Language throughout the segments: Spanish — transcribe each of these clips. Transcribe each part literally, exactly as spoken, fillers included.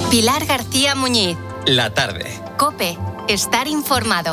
Pilar García Muñiz. La tarde. COPE. Estar informado.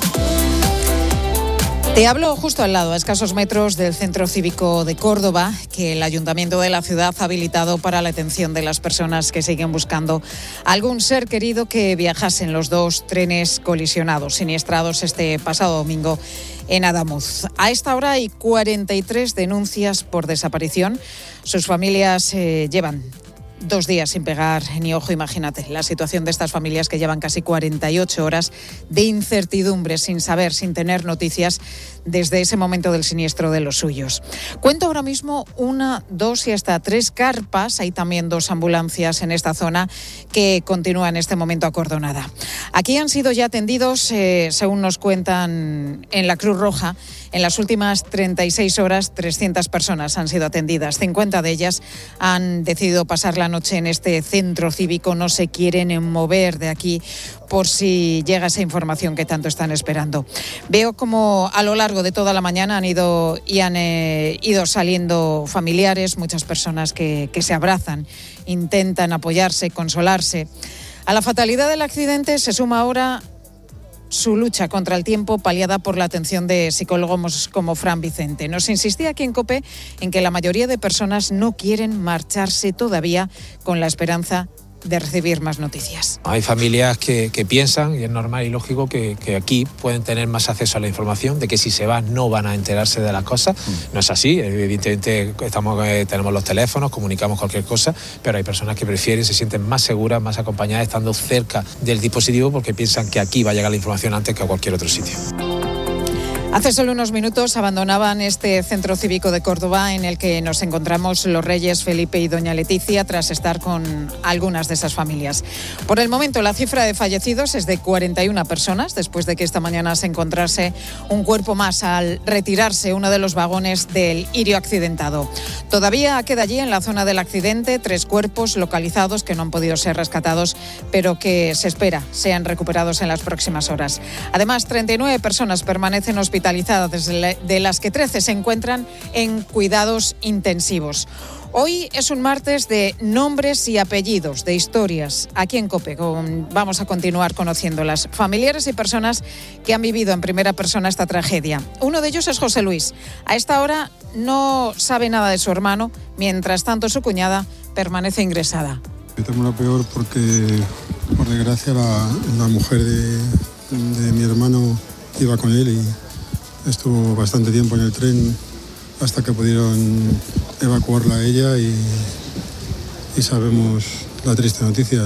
Te hablo justo al lado, a escasos metros del Centro Cívico de Córdoba, que el Ayuntamiento de la ciudad ha habilitado para la atención de las personas que siguen buscando algún ser querido que viajase en los dos trenes colisionados, siniestrados este pasado domingo en Adamuz. A esta hora hay cuarenta y tres denuncias por desaparición. Sus familias eh, llevan dos días sin pegar ni ojo. Imagínate la situación de estas familias que llevan casi cuarenta y ocho horas de incertidumbre, sin saber, sin tener noticias desde ese momento del siniestro de los suyos. Cuento ahora mismo una, dos y hasta tres carpas. Hay también dos ambulancias en esta zona que continúa en este momento acordonada. Aquí han sido ya atendidos, eh, según nos cuentan en la Cruz Roja, en las últimas treinta y seis horas, trescientas personas han sido atendidas. cincuenta de ellas han decidido pasar la noche en este centro cívico. No se quieren mover de aquí por si llega esa información que tanto están esperando. Veo como a lo largo de toda la mañana han ido y han eh, ido saliendo familiares, muchas personas que, que se abrazan, intentan apoyarse, consolarse. A la fatalidad del accidente se suma ahora su lucha contra el tiempo, paliada por la atención de psicólogos como Fran Vicente. Nos insistía aquí en COPE en que la mayoría de personas no quieren marcharse todavía con la esperanza de recibir más noticias. Hay familias que, que piensan, y es normal y lógico, que, que aquí pueden tener más acceso a la información, de que si se van no van a enterarse de las cosas. No es así, evidentemente estamos, eh, tenemos los teléfonos, comunicamos cualquier cosa, pero hay personas que prefieren, se sienten más seguras, más acompañadas, estando cerca del dispositivo, porque piensan que aquí va a llegar la información antes que a cualquier otro sitio. Hace solo unos minutos abandonaban este centro cívico de Córdoba en el que nos encontramos los reyes Felipe y doña Leticia tras estar con algunas de esas familias. Por el momento la cifra de fallecidos es de cuarenta y una personas después de que esta mañana se encontrase un cuerpo más al retirarse uno de los vagones del Irio accidentado. Todavía queda allí en la zona del accidente tres cuerpos localizados que no han podido ser rescatados, pero que se espera sean recuperados en las próximas horas. Además, treinta y nueve personas permanecen hospitalizadas, de las que trece se encuentran en cuidados intensivos. Hoy es un martes de nombres y apellidos, de historias. Aquí en COPE con, vamos a continuar conociéndolas. Familiares y personas que han vivido en primera persona esta tragedia. Uno de ellos es José Luis. A esta hora no sabe nada de su hermano, mientras tanto su cuñada permanece ingresada. Yo tengo lo peor porque, por desgracia, la, la mujer de, de mi hermano iba con él y estuvo bastante tiempo en el tren hasta que pudieron evacuarla a ella y, y sabemos la triste noticia.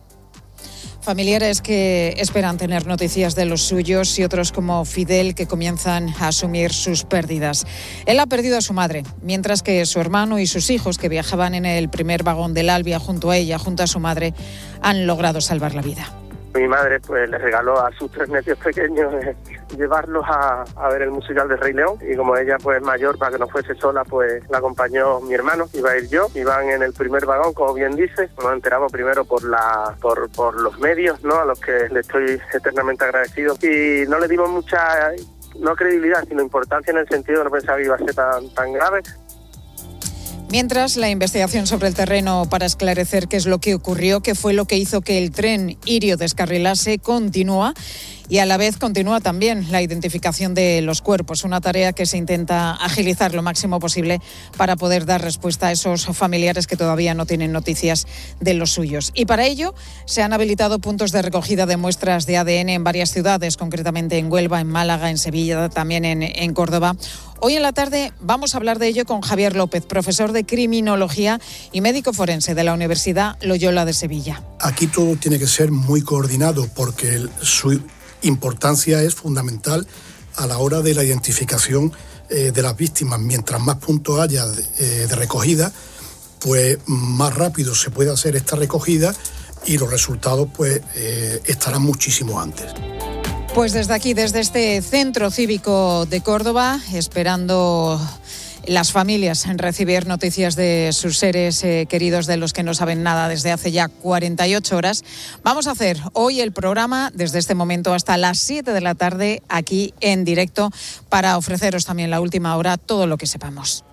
Familiares que esperan tener noticias de los suyos y otros como Fidel que comienzan a asumir sus pérdidas. Él ha perdido a su madre, mientras que su hermano y sus hijos, que viajaban en el primer vagón del Albia junto a ella, junto a su madre, han logrado salvar la vida. Mi madre pues le regaló a sus tres nephews pequeños eh, llevarlos a, a ver el musical de Rey León, y como ella pues mayor, para que no fuese sola, pues la acompañó mi hermano, iba a ir yo, iban en el primer vagón, como bien dice. Nos enteramos primero por la por, por los medios, ¿no?, a los que le estoy eternamente agradecido, y no le dimos mucha, no credibilidad, sino importancia, en el sentido de no pensar que iba a ser tan, tan grave. Mientras, la investigación sobre el terreno para esclarecer qué es lo que ocurrió, qué fue lo que hizo que el tren Irio descarrilase, continúa. Y a la vez continúa también la identificación de los cuerpos, una tarea que se intenta agilizar lo máximo posible para poder dar respuesta a esos familiares que todavía no tienen noticias de los suyos. Y para ello se han habilitado puntos de recogida de muestras de A D N en varias ciudades, concretamente en Huelva, en Málaga, en Sevilla, también en, en Córdoba. Hoy en la tarde vamos a hablar de ello con Javier López, profesor de Criminología y médico forense de la Universidad Loyola de Sevilla. Aquí todo tiene que ser muy coordinado porque el, su importancia es fundamental a la hora de la identificación eh, de las víctimas. Mientras más puntos haya de, eh, de recogida, pues más rápido se puede hacer esta recogida y los resultados pues eh, estarán muchísimo antes. Pues desde aquí, desde este Centro Cívico de Córdoba, esperando las familias en recibir noticias de sus seres eh, queridos, de los que no saben nada desde hace ya cuarenta y ocho horas. Vamos a hacer hoy el programa desde este momento hasta las siete de la tarde aquí en directo para ofreceros también la última hora, todo lo que sepamos.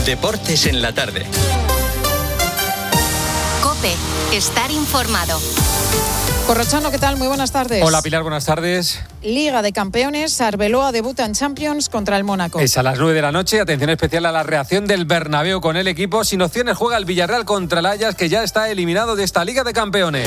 Deportes en la tarde. COPE. Estar informado. Corrochano, ¿qué tal? Muy buenas tardes. Hola Pilar, buenas tardes. Liga de Campeones, Arbeloa debuta en Champions contra el Mónaco. Es a las nueve de la noche, atención especial a la reacción del Bernabéu con el equipo. Sin opciones juega el Villarreal contra el Ajax, que ya está eliminado de esta Liga de Campeones.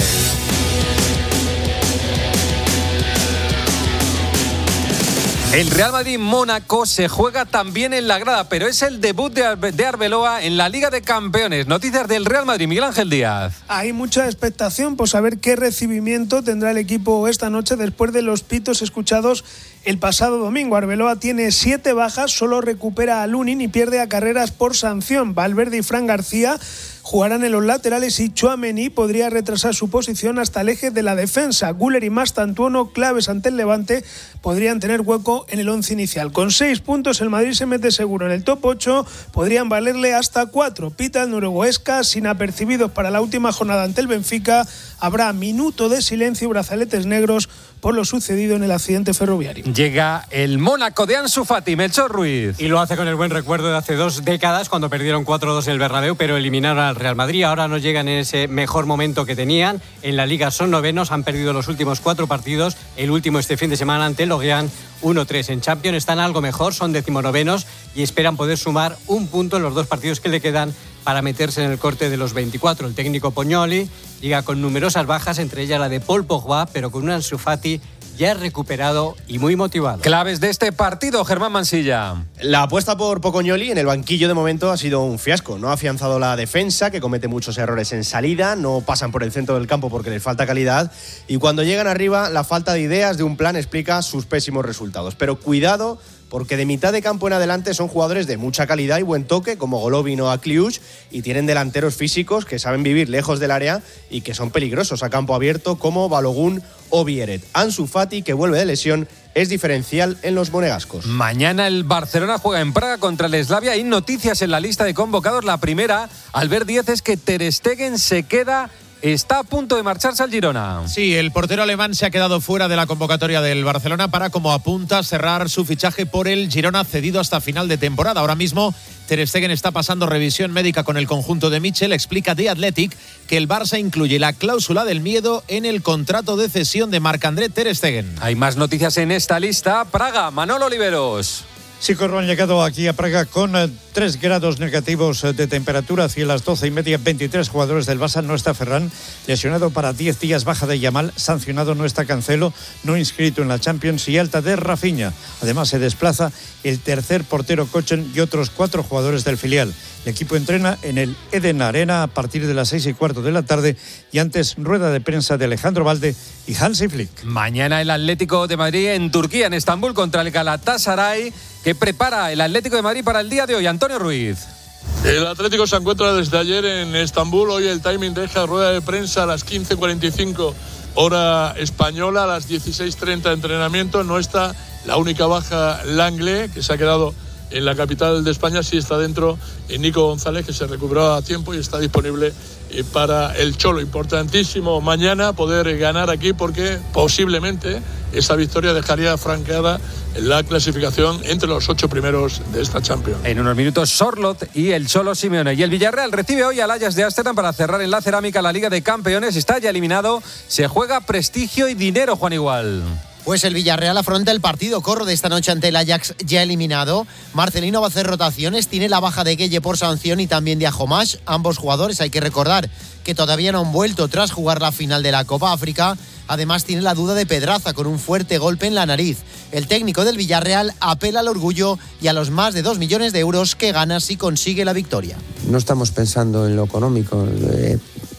El Real Madrid-Mónaco se juega también en la grada, pero es el debut de, Arbe- de Arbeloa en la Liga de Campeones. Noticias del Real Madrid, Miguel Ángel Díaz. Hay mucha expectación por saber qué recibimiento tendrá el equipo esta noche después de los pitos escuchados el pasado domingo. Arbeloa tiene siete bajas, solo recupera a Lunin y pierde a Carreras por sanción. Valverde y Fran García jugarán en los laterales y Tchouaméni podría retrasar su posición hasta el eje de la defensa. Güler y Mastantuono, claves ante el Levante, podrían tener hueco en el once inicial. Con seis puntos el Madrid se mete seguro en el top ocho, podrían valerle hasta cuatro. Pita el norueguescas, inapercibidos para la última jornada ante el Benfica. Habrá minuto de silencio y brazaletes negros por lo sucedido en el accidente ferroviario. Llega el Mónaco de Ansu Fati, Melchor Ruiz. Y lo hace con el buen recuerdo de hace dos décadas, cuando perdieron cuatro dos en el Bernabéu, pero eliminaron al Real Madrid. Ahora no llegan en ese mejor momento que tenían. En la Liga son novenos, han perdido los últimos cuatro partidos. El último este fin de semana ante el Lorient, uno tres. En Champions están algo mejor, son decimonovenos y esperan poder sumar un punto en los dos partidos que le quedan para meterse en el corte de los veinticuatro. El técnico Pognoli llega con numerosas bajas, entre ellas la de Paul Pogba, pero con un Ansu Fati ya recuperado y muy motivado. Claves de este partido, Germán Mansilla. La apuesta por Pocognoli en el banquillo de momento ha sido un fiasco. No ha afianzado la defensa, que comete muchos errores en salida, no pasan por el centro del campo porque les falta calidad, y cuando llegan arriba la falta de ideas de un plan explica sus pésimos resultados. Pero cuidado, porque de mitad de campo en adelante son jugadores de mucha calidad y buen toque, como Golovin o Akliuch, y tienen delanteros físicos que saben vivir lejos del área y que son peligrosos a campo abierto, como Balogun o Vieret. Ansu Fati, que vuelve de lesión, es diferencial en los monegascos. Mañana el Barcelona juega en Praga contra el Slavia. Hay noticias en la lista de convocados. La primera, Albert Díez, es que Ter Stegen se queda... Está a punto de marcharse al Girona. Sí, el portero alemán se ha quedado fuera de la convocatoria del Barcelona para, como apunta, cerrar su fichaje por el Girona, cedido hasta final de temporada. Ahora mismo Ter Stegen está pasando revisión médica con el conjunto de Michel. Explica The Athletic que el Barça incluye la cláusula del miedo en el contrato de cesión de Marc-André Ter Stegen. Hay más noticias en esta lista. Praga, Manolo Oliveros. Sí, Corro, han llegado aquí a Praga con eh, tres grados negativos eh, de temperatura. Hacia las doce y media, veintitrés jugadores del Barça. No está Ferran, lesionado para diez días. Baja de Yamal, sancionado. No está Cancelo, no inscrito en la Champions. Y alta de Rafinha. Además, se desplaza el tercer portero Kochen y otros cuatro jugadores del filial. El equipo entrena en el Eden Arena a partir de las seis y cuarto de la tarde. Y antes, rueda de prensa de Alejandro Valde y Hansi Flick. Mañana el Atlético de Madrid en Turquía, en Estambul, contra el Galatasaray, que prepara el Atlético de Madrid para el día de hoy. Antonio Ruiz. El Atlético se encuentra desde ayer en Estambul. Hoy el timing deja rueda de prensa a las quince cuarenta y cinco hora española, a las dieciséis treinta entrenamiento. No está la única baja, Langley, que se ha quedado en la capital de España. Sí está dentro Nico González, que se recuperó a tiempo y está disponible para el Cholo. Importantísimo mañana poder ganar aquí, porque posiblemente esa victoria dejaría franqueada la clasificación entre los ocho primeros de esta Champions. En unos minutos, Sorloth y el Cholo Simeone. Y el Villarreal recibe hoy al Ajax de Ámsterdam para cerrar en la cerámica la Liga de Campeones. Está ya eliminado. Se juega prestigio y dinero, Juan Igual. Pues el Villarreal afronta el partido corro de esta noche ante el Ajax ya eliminado. Marcelino va a hacer rotaciones, tiene la baja de Gueye por sanción y también de Ajomash. Ambos jugadores, hay que recordar que todavía no han vuelto tras jugar la final de la Copa África. Además tiene la duda de Pedraza con un fuerte golpe en la nariz. El técnico del Villarreal apela al orgullo y a los más de dos millones de euros que gana si consigue la victoria. No estamos pensando en lo económico, eh,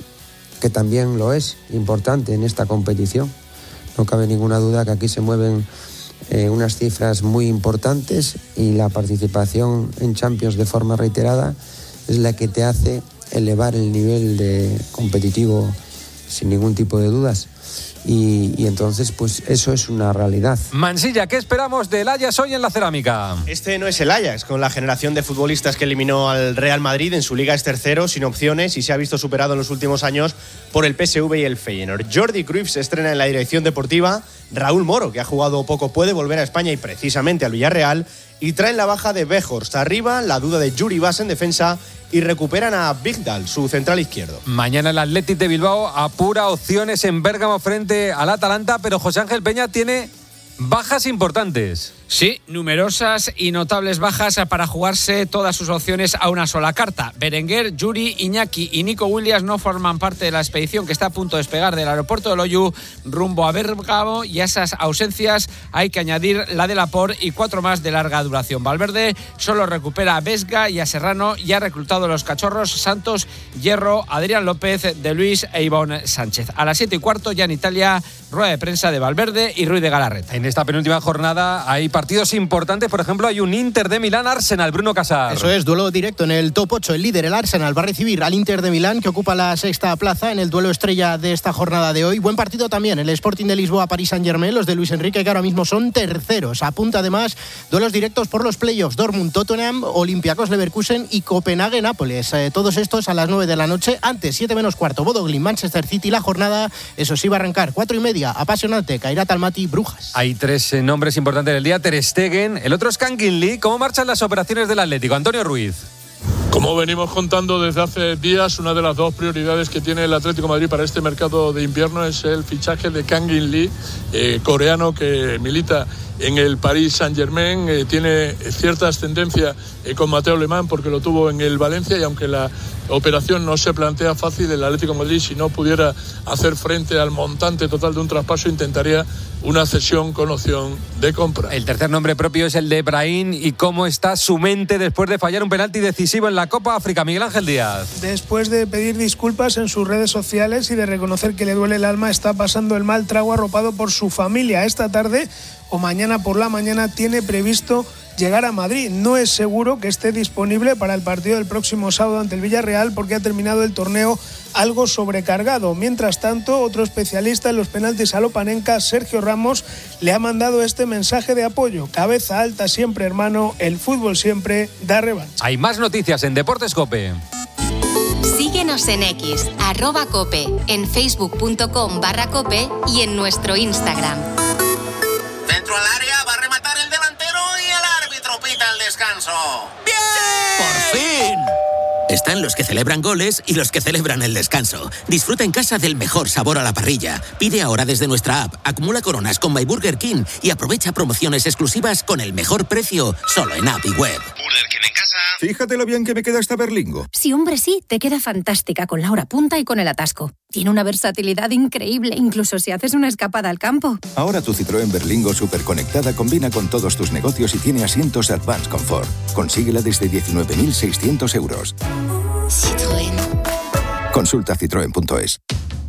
que también lo es importante en esta competición. No cabe ninguna duda que aquí se mueven eh, unas cifras muy importantes y la participación en Champions de forma reiterada es la que te hace elevar el nivel de competitivo sin ningún tipo de dudas. Y, y entonces, pues eso es una realidad. Mansilla, ¿qué esperamos del Ajax hoy en la cerámica? Este no es el Ajax, con la generación de futbolistas que eliminó al Real Madrid. En su liga es tercero, sin opciones, y se ha visto superado en los últimos años por el P S V y el Feyenoord. Jordi Cruyff se estrena en la dirección deportiva. Raúl Moro, que ha jugado poco, puede volver a España y precisamente al Villarreal. y traen la baja de Weghorst. Arriba, la duda de Yuri Bas en defensa y recuperan a Vigdal, su central izquierdo. Mañana el Athletic de Bilbao apura opciones en Bérgamo frente al Atalanta, pero José Ángel Peña tiene bajas importantes. Sí, numerosas y notables bajas para jugarse todas sus opciones a una sola carta. Berenguer, Yuri, Iñaki y Nico Williams no forman parte de la expedición que está a punto de despegar del aeropuerto de Loiu rumbo a Bérgamo, y a esas ausencias hay que añadir la de Laporte y cuatro más de larga duración. Valverde solo recupera a Vesga y a Serrano y ha reclutado a los cachorros Santos, Hierro, Adrián López, De Luis e Ivonne Sánchez. A las siete y cuarto ya en Italia, rueda de prensa de Valverde y Ruiz de Galarreta. En esta penúltima jornada hay partidos importantes, por ejemplo, hay un Inter de Milán Arsenal, Bruno Casar. Eso es, duelo directo en el top ocho. El líder, el Arsenal, va a recibir al Inter de Milán, que ocupa la sexta plaza en el duelo estrella de esta jornada de hoy. Buen partido también el Sporting de Lisboa, París Saint-Germain, los de Luis Enrique, que ahora mismo son terceros. Apunta además duelos directos por los playoffs: Dortmund, Tottenham, Olympiacos Leverkusen y Copenhague Nápoles. Eh, todos estos a las nueve de la noche. Antes, siete menos cuarto, Bodo-Glimt, Manchester City. La jornada, eso sí, va a arrancar cuatro y media, apasionante, Kairat Almaty, Brujas. Hay tres eh, nombres importantes del día: Ter Stegen, el otro es Kangin Lee. ¿Cómo marchan las operaciones del Atlético? Antonio Ruiz. Como venimos contando desde hace días, una de las dos prioridades que tiene el Atlético de Madrid para este mercado de invierno es el fichaje de Kangin Lee, eh, coreano que milita en el Paris Saint-Germain. Eh, tiene cierta ascendencia eh, con Mateo Alemán porque lo tuvo en el Valencia, y aunque la operación no se plantea fácil, el Atlético de Madrid, si no pudiera hacer frente al montante total de un traspaso, intentaría una cesión con opción de compra. El tercer nombre propio es el de Brahim. ¿Y cómo está su mente después de fallar un penalti decisivo en la Copa África? Miguel Ángel Díaz. Después de pedir disculpas en sus redes sociales y de reconocer que le duele el alma, está pasando el mal trago arropado por su familia. Esta tarde o mañana por la mañana tiene previsto llegar a Madrid. No es seguro que esté disponible para el partido del próximo sábado ante el Villarreal, porque ha terminado el torneo algo sobrecargado. Mientras tanto, otro especialista en los penaltis a Lopanenka, Sergio Ramos, le ha mandado este mensaje de apoyo: cabeza alta siempre, hermano, el fútbol siempre da revancha. Hay más noticias en Deportes COPE. Síguenos en X, arroba COPE, en facebook punto com barra COPE y en nuestro Instagram. Dentro al área va a rematar el delantero y el árbitro pita el descanso. ¡Bien! ¡Por fin! Están los que celebran goles y los que celebran el descanso. Disfruta en casa del mejor sabor a la parrilla. Pide ahora desde nuestra app, acumula coronas con My Burger King y aprovecha promociones exclusivas con el mejor precio solo en app y web. Burger King en casa. Fíjate lo bien que me queda esta berlingo. Sí, hombre, sí, te queda fantástica con la hora punta y con el atasco. Tiene una versatilidad increíble, incluso si haces una escapada al campo. Ahora tu Citroën Berlingo superconectada combina con todos tus negocios y tiene asientos Advanced Comfort. Consíguela desde diecinueve mil seiscientos euros. Citroën. Consulta citroen punto es.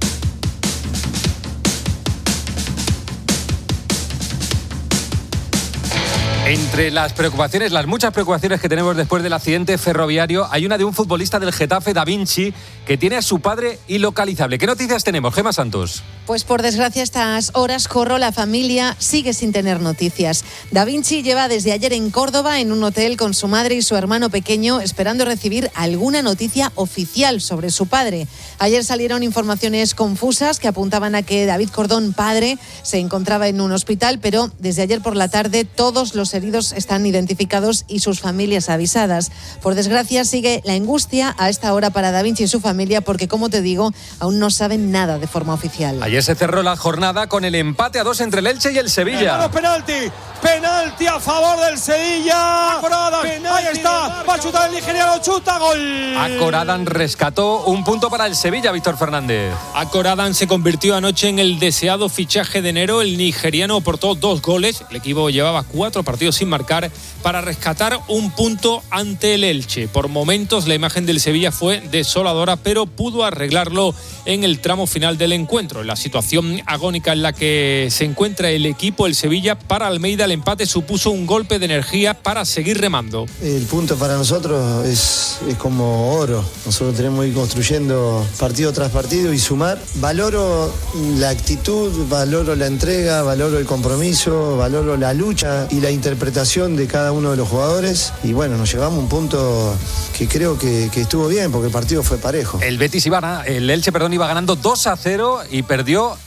Entre las preocupaciones, las muchas preocupaciones que tenemos después del accidente ferroviario, hay una de un futbolista del Getafe, Da Vinci, que tiene a su padre ilocalizable. ¿Qué noticias tenemos, Gemma Santos? Pues por desgracia, estas horas corro, la familia sigue sin tener noticias. Da Vinci lleva desde ayer en Córdoba, en un hotel con su madre y su hermano pequeño, esperando recibir alguna noticia oficial sobre su padre. Ayer salieron informaciones confusas que apuntaban a que David Cordón, padre, se encontraba en un hospital, pero desde ayer por la tarde todos los heridos están identificados y sus familias avisadas. Por desgracia, sigue la angustia a esta hora para Da Vinci y su familia, porque, como te digo, aún no saben nada de forma oficial. Ayer se cerró la jornada con el empate a dos entre el Elche y el Sevilla. Penalti, penalti a favor del Sevilla. Acorada, ahí está, va a chutar el nigeriano, chuta, gol. Akoradan rescató un punto para el Sevilla, Víctor Fernández. Akoradan se convirtió anoche en el deseado fichaje de enero. El nigeriano aportó dos goles. El equipo llevaba cuatro partidos sin marcar para rescatar un punto ante el Elche. Por momentos la imagen del Sevilla fue desoladora, pero pudo arreglarlo en el tramo final del encuentro. En la situación agónica en la que se encuentra el equipo, el Sevilla, para Almeida el empate supuso un golpe de energía para seguir remando. El punto para nosotros es, es como oro. Nosotros tenemos que ir construyendo partido tras partido y sumar. Valoro la actitud, valoro la entrega, valoro el compromiso, valoro la lucha y la interpretación de cada uno de los jugadores. Y bueno, nos llevamos un punto que creo que, que estuvo bien, porque el partido fue parejo. El Betis iba, el Elche, perdón, iba ganando dos a cero y perdió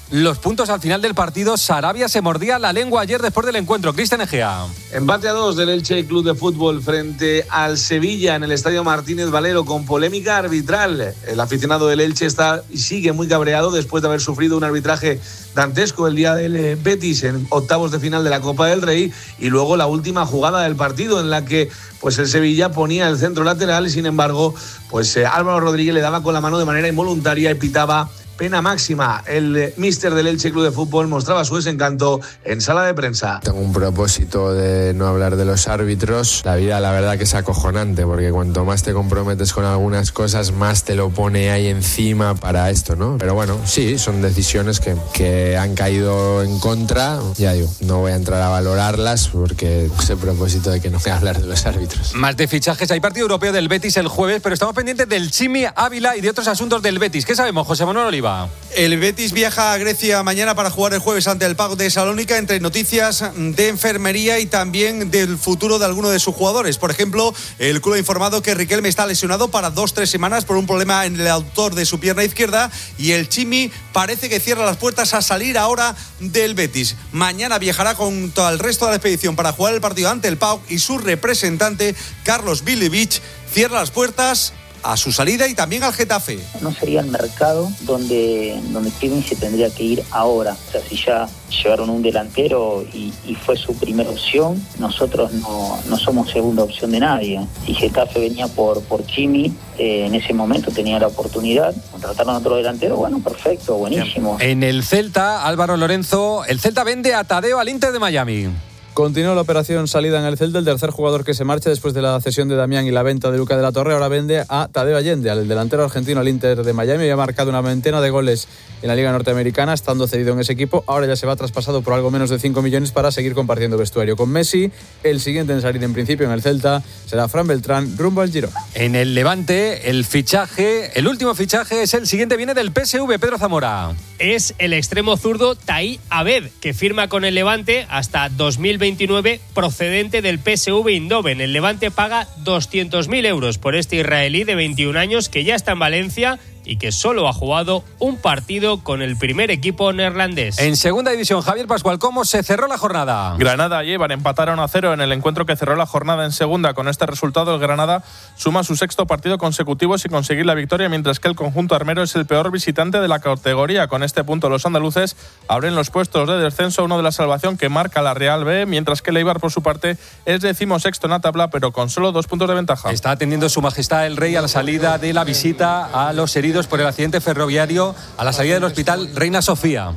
los puntos al final del partido. Sarabia se mordía la lengua ayer después del encuentro. Cristian Egea. Empate a dos del Elche Club de Fútbol frente al Sevilla en el Estadio Martínez Valero con polémica arbitral. El aficionado del Elche está y sigue muy cabreado después de haber sufrido un arbitraje dantesco el día del Betis en octavos de final de la Copa del Rey y luego la última jugada del partido en la que pues el Sevilla ponía el centro lateral y sin embargo pues eh, Álvaro Rodríguez le daba con la mano de manera involuntaria y pitaba pena máxima. El míster del Elche Club de Fútbol mostraba su desencanto en sala de prensa. Tengo un propósito de no hablar de los árbitros. La vida, la verdad, que es acojonante, porque cuanto más te comprometes con algunas cosas, más te lo pone ahí encima para esto, ¿no? Pero bueno, sí, son decisiones que, que han caído en contra. Ya digo, no voy a entrar a valorarlas porque es el propósito de que no voy a hablar de los árbitros. Más de fichajes. Hay partido europeo del Betis el jueves, pero estamos pendientes del Chimi Ávila y de otros asuntos del Betis. ¿Qué sabemos, José Manuel Oliva? El Betis viaja a Grecia mañana para jugar el jueves ante el PAOK de Salónica, entre noticias de enfermería y también del futuro de alguno de sus jugadores. Por ejemplo, el club ha informado que Riquelme está lesionado para dos, tres semanas por un problema en el aductor de su pierna izquierda y el Chimi parece que cierra las puertas a salir ahora del Betis. Mañana viajará junto al resto de la expedición para jugar el partido ante el PAOK y su representante, Carlos Bilivich, cierra las puertas a su salida y también al Getafe. No sería el mercado donde, donde Kevin se tendría que ir ahora. O sea, si ya llevaron un delantero y, y fue su primera opción, nosotros no, no somos segunda opción de nadie. Si Getafe venía por, por Chimi, eh, en ese momento tenía la oportunidad, contrataron a otro delantero, bueno, perfecto, buenísimo. En el Celta, Álvaro Lorenzo, el Celta vende a Tadeo al Inter de Miami. Continúa la operación salida en el Celta, el tercer jugador que se marcha después de la cesión de Damián y la venta de Luca de la Torre. Ahora vende a Tadeo Allende, al delantero argentino al Inter de Miami. Había marcado una veintena de goles en la Liga Norteamericana, estando cedido en ese equipo. Ahora ya se va traspasado por algo menos de cinco millones para seguir compartiendo vestuario con Messi. El siguiente en salir en principio en el Celta será Fran Beltrán, rumbo al Girona. En el Levante, el fichaje, el último fichaje es el siguiente, viene del P S V, Pedro Zamora. Es el extremo zurdo Tai Abed, que firma con el Levante hasta dos mil veintinueve, procedente del P S V Eindhoven. El Levante paga doscientos mil euros por este israelí de veintiún años que ya está en Valencia y que solo ha jugado un partido con el primer equipo neerlandés. En segunda división, Javier Pascual, ¿cómo se cerró la jornada? Granada y Eibar empataron a cero en el encuentro que cerró la jornada en segunda. Con este resultado, el Granada suma su sexto partido consecutivo sin conseguir la victoria, mientras que el conjunto armero es el peor visitante de la categoría. Con este punto, los andaluces abren los puestos de descenso, uno de la salvación que marca la Real B, mientras que el Eibar, por su parte, es decimosexto en la tabla, pero con solo dos puntos de ventaja. Está atendiendo Su Majestad el Rey a la salida de la visita a los heridos por el accidente ferroviario, a la salida del hospital Reina Sofía.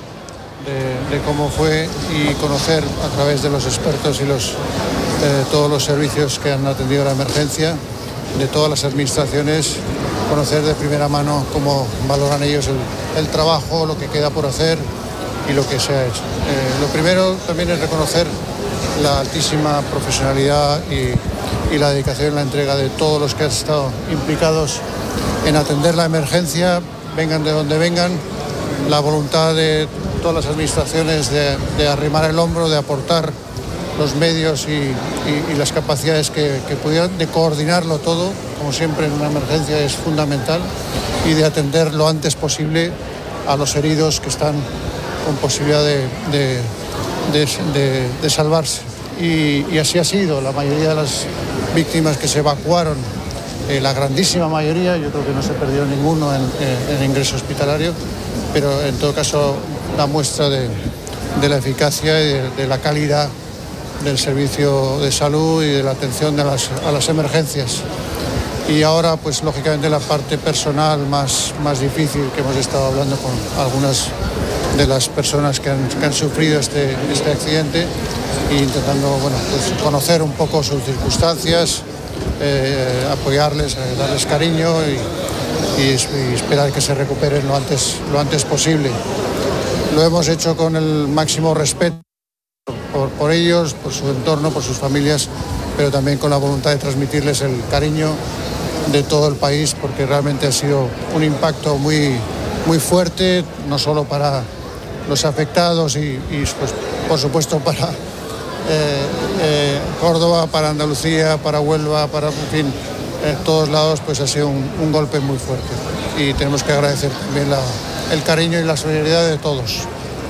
De, de cómo fue y conocer a través de los expertos y los, eh, todos los servicios que han atendido la emergencia, de todas las administraciones, conocer de primera mano cómo valoran ellos el, el trabajo, lo que queda por hacer y lo que se ha hecho. Eh, lo primero también es reconocer la altísima profesionalidad y, y la dedicación, la entrega de todos los que han estado implicados en atender la emergencia, vengan de donde vengan, la voluntad de todas las administraciones de, de arrimar el hombro, de aportar los medios y, y, y las capacidades que, que pudieran, de coordinarlo todo, como siempre en una emergencia es fundamental, y de atender lo antes posible a los heridos que están con posibilidad de, de, de, de, de salvarse. Y, y así ha sido. La mayoría de las víctimas que se evacuaron, eh, la grandísima mayoría, yo creo que no se perdió ninguno en, en, en ingreso hospitalario, pero en todo caso da muestra de, de la eficacia y de, de la calidad del servicio de salud y de la atención de las, a las emergencias. Y ahora, pues lógicamente la parte personal más, más difícil, que hemos estado hablando con algunas de las personas que han, que han sufrido este, este accidente e intentando, bueno, pues conocer un poco sus circunstancias, eh, apoyarles, eh, darles cariño y, y, y esperar que se recuperen lo antes, lo antes posible. Lo hemos hecho con el máximo respeto por, por ellos, por su entorno, por sus familias, pero también con la voluntad de transmitirles el cariño de todo el país, porque realmente ha sido un impacto muy, muy fuerte, no solo para los afectados y, y pues, por supuesto para eh, eh, Córdoba, para Andalucía, para Huelva, para, en fin, en todos lados, pues ha sido un, un golpe muy fuerte. Y tenemos que agradecer también la, el cariño y la solidaridad de todos.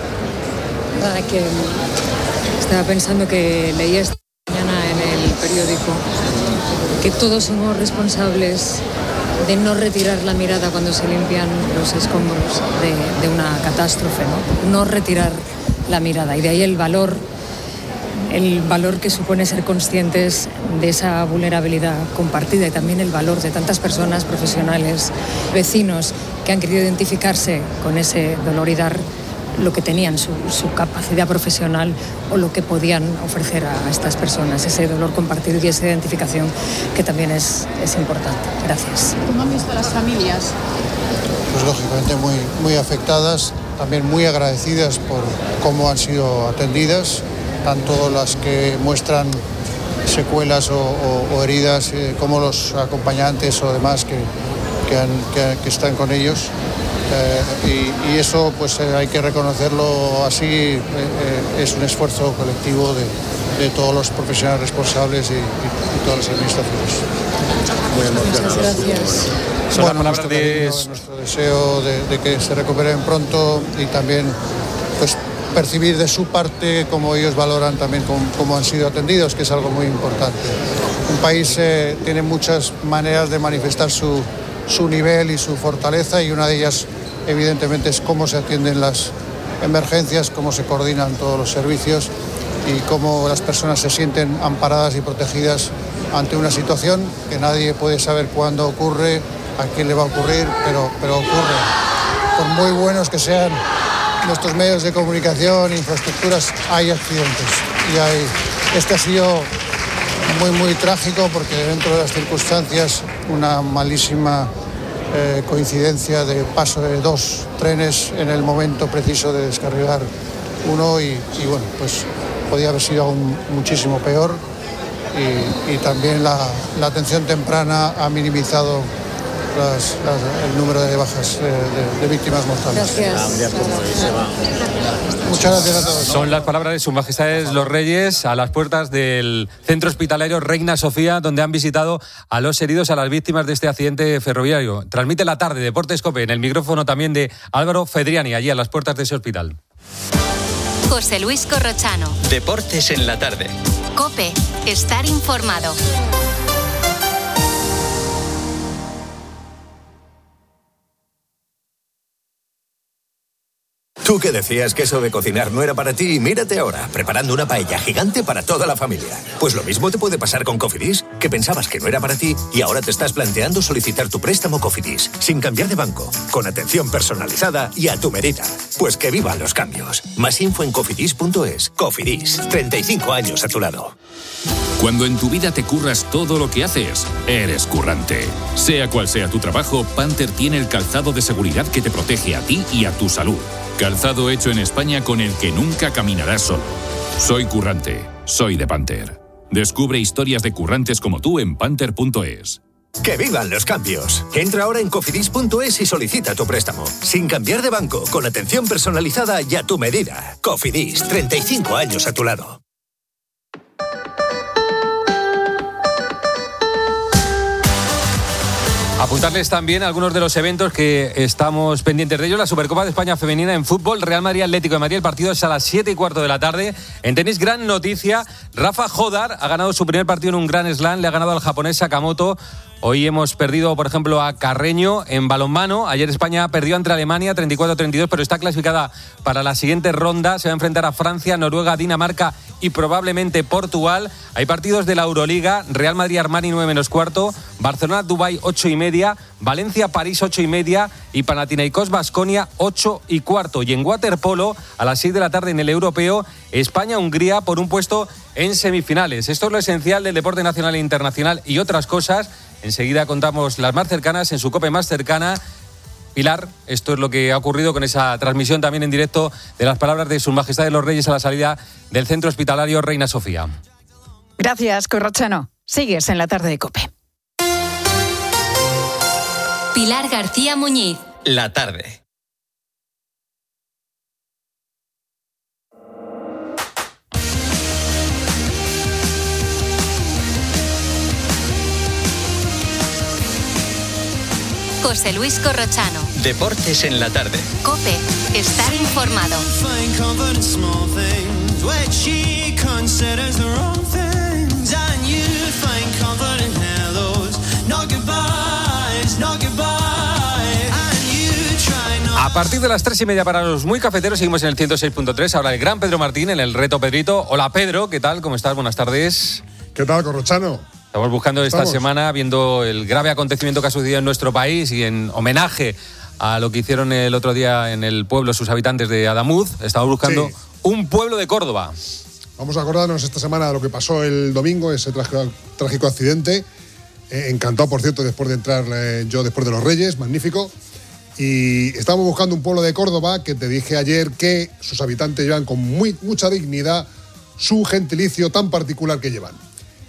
Nada, que estaba pensando que leí esta mañana en el periódico que todos somos responsables de no retirar la mirada cuando se limpian los escombros de, de una catástrofe, ¿no? No retirar la mirada, y de ahí el valor, el valor que supone ser conscientes de esa vulnerabilidad compartida, y también el valor de tantas personas, profesionales, vecinos, que han querido identificarse con ese dolor y dar lo que tenían, su, su capacidad profesional o lo que podían ofrecer a estas personas, ese dolor compartido y esa identificación que también es, es importante. Gracias. ¿Cómo han visto a las familias? Pues lógicamente muy, muy afectadas, también muy agradecidas por cómo han sido atendidas, tanto las que muestran secuelas o, o, o heridas, eh, como los acompañantes o demás que, que, han, que, que están con ellos. Eh, y, y eso pues eh, hay que reconocerlo así, eh, eh, es un esfuerzo colectivo de, de todos los profesionales responsables y, y, y todas las administraciones. Muy emocionados. Muchas gracias. Bueno, nuestro, cariño, nuestro deseo de, de que se recuperen pronto, y también pues percibir de su parte cómo ellos valoran también cómo, cómo han sido atendidos, que es algo muy importante. Un país eh, tiene muchas maneras de manifestar su, su nivel y su fortaleza, y una de ellas evidentemente es cómo se atienden las emergencias, cómo se coordinan todos los servicios y cómo las personas se sienten amparadas y protegidas ante una situación que nadie puede saber cuándo ocurre, a quién le va a ocurrir, pero, pero ocurre. Por muy buenos que sean nuestros medios de comunicación, infraestructuras, hay accidentes. Y hay, este ha sido muy, muy trágico, porque dentro de las circunstancias, una malísima eh, coincidencia de paso de dos trenes en el momento preciso de descarrilar uno, y, y bueno, pues podía haber sido aún muchísimo peor. Y, y también la, la atención temprana ha minimizado las, las, el número de bajas, eh, de, de víctimas mortales. Gracias. Muchas gracias a todos. Son las palabras de sus majestades los reyes a las puertas del centro hospitalario Reina Sofía, donde han visitado a los heridos, a las víctimas de este accidente ferroviario. Transmite la tarde Deportes COPE, en el micrófono también de Álvaro Fedriani, allí a las puertas de ese hospital. José Luis Corrochano. Deportes en la tarde. COPE. Estar informado. Tú que decías que eso de cocinar no era para ti, y mírate ahora, preparando una paella gigante para toda la familia. Pues lo mismo te puede pasar con Cofidis, que pensabas que no era para ti y ahora te estás planteando solicitar tu préstamo Cofidis, sin cambiar de banco, con atención personalizada y a tu medida. Pues que vivan los cambios. Más info en cofidis punto es. Cofidis, treinta y cinco años a tu lado. Cuando en tu vida te curras todo lo que haces, eres currante. Sea cual sea tu trabajo, Panther tiene el calzado de seguridad que te protege a ti y a tu salud. Calzado hecho en España con el que nunca caminarás solo. Soy currante, soy de Panther. Descubre historias de currantes como tú en panther punto es. ¡Que vivan los cambios! Entra ahora en cofidis punto es y solicita tu préstamo. Sin cambiar de banco, con atención personalizada y a tu medida. Cofidis, treinta y cinco años a tu lado. Apuntarles también algunos de los eventos que estamos pendientes de ellos. La Supercopa de España Femenina en fútbol, Real Madrid Atlético de Madrid. El partido es a las siete y cuarto de la tarde. En tenis, gran noticia. Rafa Jodar ha ganado su primer partido en un Grand Slam. Le ha ganado al japonés Sakamoto. Hoy hemos perdido, por ejemplo, a Carreño en balonmano. Ayer España perdió ante Alemania treinta y cuatro a treinta y dos, pero está clasificada para la siguiente ronda. Se va a enfrentar a Francia, Noruega, Dinamarca y probablemente Portugal. Hay partidos de la Euroliga. Real Madrid-Armani nueve menos cuarto. Barcelona-Dubái ocho y media. Valencia-París ocho y media. Y Panathinaikos-Baskonia ocho y cuarto. Y en waterpolo, a las seis de la tarde en el Europeo, España-Hungría por un puesto en semifinales. Esto es lo esencial del deporte nacional e internacional y otras cosas. Enseguida contamos las más cercanas en su COPE más cercana. Pilar, esto es lo que ha ocurrido con esa transmisión también en directo de las palabras de Sus Majestades los Reyes a la salida del centro hospitalario Reina Sofía. Gracias, Corrochano. Sigues en la tarde de COPE. Pilar García Muñiz. La tarde. José Luis Corrochano. Deportes en la tarde. COPE. Estar informado. A partir de las tres y media para los muy cafeteros seguimos en el ciento seis punto tres. Ahora el gran Pedro Martín en el Reto Pedrito. Hola Pedro, ¿qué tal? ¿Cómo estás? Buenas tardes. ¿Qué tal, Corrochano? Estamos buscando esta Estamos. semana, viendo el grave acontecimiento que ha sucedido en nuestro país y en homenaje a lo que hicieron el otro día en el pueblo sus habitantes de Adamuz. Estamos buscando Sí. un pueblo de Córdoba. Vamos a acordarnos esta semana de lo que pasó el domingo, ese trágico, trágico accidente. Eh, encantado, por cierto, después de entrar eh, yo después de los Reyes, magnífico. Y estamos buscando un pueblo de Córdoba que te dije ayer que sus habitantes llevan con muy, mucha dignidad su gentilicio tan particular que llevan.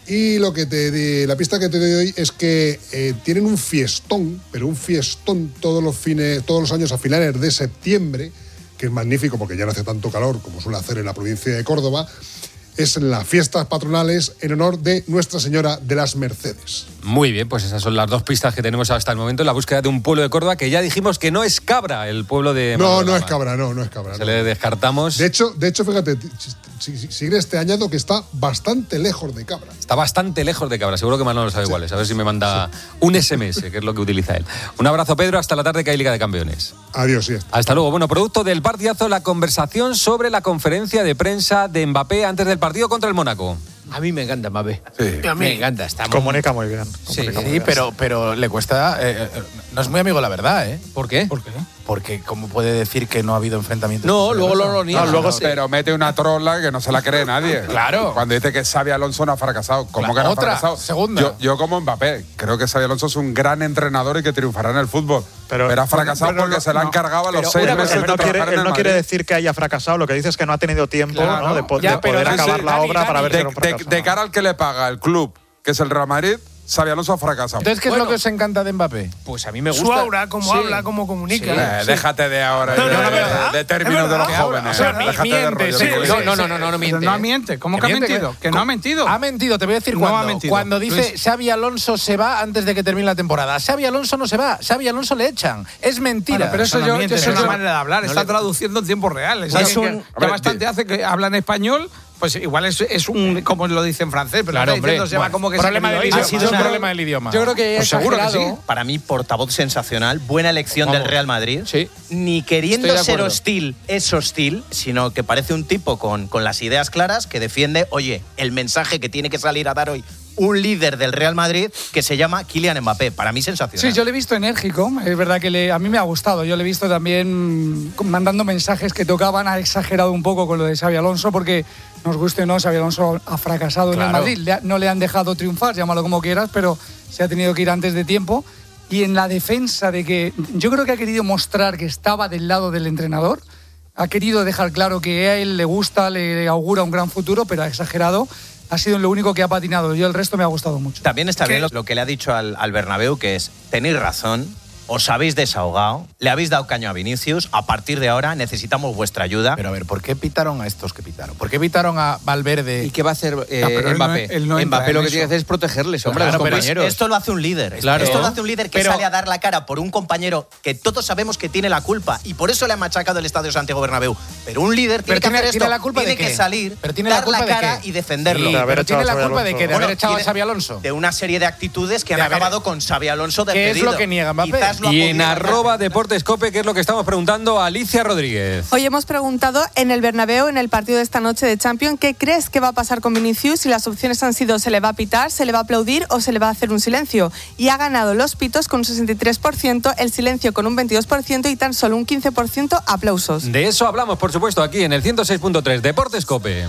Y lo que te di- la pista que te doy hoy es que eh, tienen un fiestón, pero un fiestón todos los fines, todos los años a finales de septiembre, que es magnífico porque ya no hace tanto calor como suele hacer en la provincia de Córdoba. Es las fiestas patronales en honor de Nuestra Señora de las Mercedes. Muy bien, pues esas son las dos pistas que tenemos hasta el momento en la búsqueda de un pueblo de Córdoba que ya dijimos que no es Cabra, el pueblo de No, Manuel no es Lama. Cabra, no, no es Cabra. Se no. le descartamos. De hecho, de hecho, fíjate, si, si, si este añado que está bastante lejos de Cabra. Está bastante lejos de Cabra, seguro que Manolo lo sabe igual. A ver si me manda un ese eme ese, que es lo que utiliza él. Un abrazo, Pedro, hasta la tarde que hay Liga de Campeones. Adiós, sí. Hasta luego. Bueno, producto del partidazo, la conversación sobre la conferencia de prensa de Mbappé antes del partido contra el Mónaco. A mí me encanta Mbappé. Sí. A mí me encanta. Está muy- Comunica muy bien. Sí, comunica muy sí, bien. pero, pero le cuesta. eh, eh, no es muy amigo de la verdad, ¿eh? ¿Por qué? ¿Por qué? Porque, ¿cómo puede decir que no ha habido enfrentamientos? No, luego lo, lo No, niega. luego No, se- Pero mete una trola que no se la cree nadie. Claro. Cuando dice que Xabi Alonso no ha fracasado. ¿Cómo Claro, que no ha otra, fracasado? segunda. Yo, yo como Mbappé, creo que Xabi Alonso es un gran entrenador y que triunfará en el fútbol. Pero, ha fracasado pero porque no- se la han no. cargado a los Pero seis una meses cosa, de él no quiere, trabajar en él el no quiere Madrid. decir que haya fracasado, lo que dice es que no ha tenido tiempo, Claro. ¿no? de, po- Ya, de pero poder no sé, acabar la Dani, obra para ver de, si era un de- fracaso. de cara al que le paga el club, que es el Real Madrid, Xabi Alonso ha fracasado. Entonces, ¿qué es lo que os encanta de Mbappé? Pues a mí me gusta. Su aura, cómo habla, cómo comunica. Eh, Déjate de ahora, No, de, no, no, de- ¿verdad? de términos Es de los verdad. jóvenes. O sea, Déjate miente, de rollo. sí, que- sí, No, no, no, no, no, no miente. Pero no miente. ¿Cómo que ha miente? mentido? Que no ha mentido. Ha mentido, te voy a decir No cuándo. ha mentido. Cuando dice Luis. Xabi Alonso se va antes de que termine la temporada. Xabi Alonso no se va, Xabi Alonso le echan. Es mentira. Bueno, pero eso, no yo, miente, eso es no una le- manera de hablar, no está le- traduciendo en tiempo real. Es, Es alguien un- que, a que ver, bastante de- hace que habla en español, pues igual es, es un, como lo dice en francés, pero Claro, está diciendo, hombre. se va Bueno, como que problema se del me idioma. ha Ha sido un problema del idioma. Yo creo que Pues es seguro que exagerado. sí. Para mí, portavoz sensacional, buena elección Vamos. del Real Madrid. Sí. Ni queriendo Estoy de ser acuerdo. hostil, es hostil, sino que parece un tipo con, con las ideas claras que defiende, oye, el mensaje que tiene que salir a dar hoy un líder del Real Madrid que se llama Kylian Mbappé. Para mí, sensacional. Sí, yo le he visto enérgico, es verdad que le- a mí me ha gustado, yo le he visto también mm, mandando mensajes que tocaban, ha exagerado un poco con lo de Xabi Alonso, porque nos guste o no, Xabi Alonso ha fracasado en el Claro. Madrid, Le ha- no le han dejado triunfar, llámalo como quieras, pero se ha tenido que ir antes de tiempo. Y en la defensa de que yo creo que ha querido mostrar que estaba del lado del entrenador, ha querido dejar claro que a él le gusta, le augura un gran futuro, pero ha exagerado. Ha sido lo único que ha patinado. Yo el resto me ha gustado mucho. También está ¿Qué? bien lo, lo que le ha dicho al, al Bernabéu, que es, tenéis razón, os habéis desahogado, le habéis dado caño a Vinicius, a partir de ahora necesitamos vuestra ayuda. Pero a ver, ¿por qué pitaron a estos que pitaron? ¿Por qué pitaron a Valverde? ¿Y qué va a hacer eh, Ah, pero él no- Mbappé? él no entra Mbappé en lo que eso. tiene que hacer es protegerles, hombre, Claro, a los pero compañeros. esto lo hace un líder. Claro. Esto lo hace un líder que Pero- sale a dar la cara por un compañero que todos sabemos que tiene la culpa y por eso le ha machacado el Estadio Santiago Bernabéu. Pero un líder tiene Pero que tiene- hacer tiene esto. la culpa de tiene que qué? salir, Pero tiene la dar la, culpa de cara qué? y defenderlo. Sí, pero tiene la culpa de qué, de haber echado a tiene- Xabi Alonso. De una serie de actitudes que han De haber- acabado con Xabi Alonso ¿Qué despedido. es lo que niega Mbappé? Quizás lo ha Y podido en hacer. arroba Deportes Cope, que es lo que estamos preguntando a Alicia Rodríguez. Hoy hemos preguntado en el Bernabéu, en el partido de esta noche de Champions, ¿qué crees que va a pasar con Vinicius? Y las opciones han sido: se le va a pitar, se le va a aplaudir o se le va a hacer un silencio. Y ha ganado los pitos con un sesenta y tres por ciento, el silencio con un veintidós por ciento y tan solo un quince por ciento aplausos. De eso hablamos, por supuesto, aquí en el ciento seis punto tres, Deportes Cope.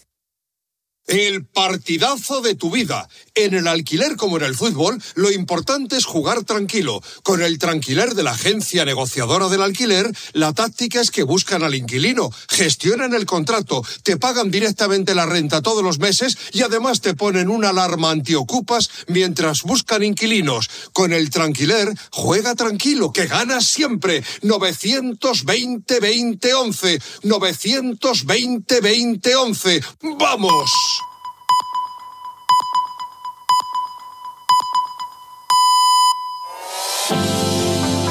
El partidazo de tu vida. En el alquiler como en el fútbol, lo importante es jugar tranquilo. Con el Tranquiler de la agencia negociadora del alquiler, la táctica es que buscan al inquilino, gestionan el contrato, te pagan directamente la renta todos los meses y además te ponen una alarma antiocupas mientras buscan inquilinos. Con el Tranquiler, juega tranquilo, que ganas siempre. novecientos veinte veinte once. novecientos veinte veinte once. ¡Vamos!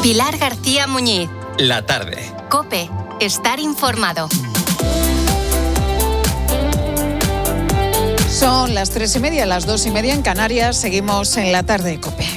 Pilar García Muñiz. La tarde. COPE. Estar informado. Son las tres y media, las dos y media en Canarias. Seguimos en la tarde de COPE.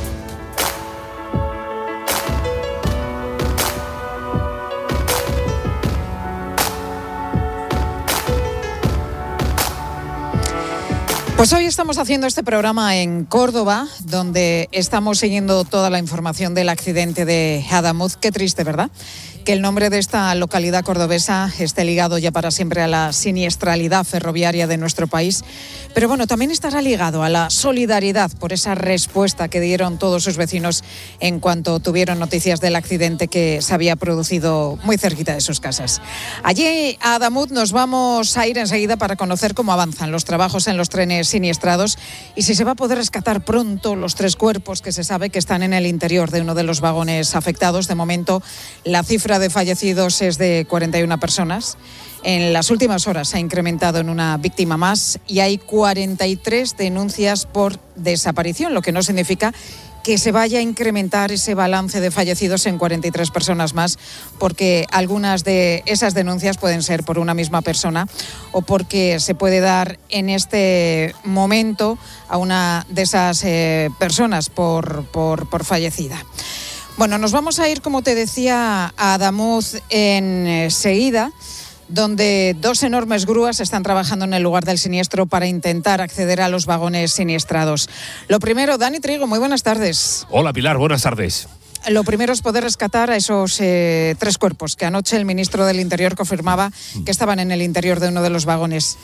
Pues hoy estamos haciendo este programa en Córdoba, donde estamos siguiendo toda la información del accidente de Adamuz. Qué triste, ¿verdad? Que el nombre de esta localidad cordobesa esté ligado ya para siempre a la siniestralidad ferroviaria de nuestro país. Pero bueno, también estará ligado a la solidaridad por esa respuesta que dieron todos sus vecinos en cuanto tuvieron noticias del accidente que se había producido muy cerquita de sus casas. Allí a Adamuz nos vamos a ir enseguida para conocer cómo avanzan los trabajos en los trenes siniestrados y si se va a poder rescatar pronto los tres cuerpos que se sabe que están en el interior de uno de los vagones afectados. De momento, la cifra de fallecidos es de cuarenta y una personas. En las últimas horas se ha incrementado en una víctima más y hay cuarenta y tres denuncias por desaparición, lo que no significa que se vaya a incrementar ese balance de fallecidos en cuarenta y tres personas más, porque algunas de esas denuncias pueden ser por una misma persona o porque se puede dar en este momento a una de esas eh, personas por, por, por fallecida. Bueno, nos vamos a ir, como te decía, a Adamuz enseguida, donde dos enormes grúas están trabajando en el lugar del siniestro para intentar acceder a los vagones siniestrados. Lo primero, Dani Trigo, muy buenas tardes. Hola Pilar, buenas tardes. Lo primero es poder rescatar a esos eh, tres cuerpos que anoche el ministro del Interior confirmaba que estaban en el interior de uno de los vagones.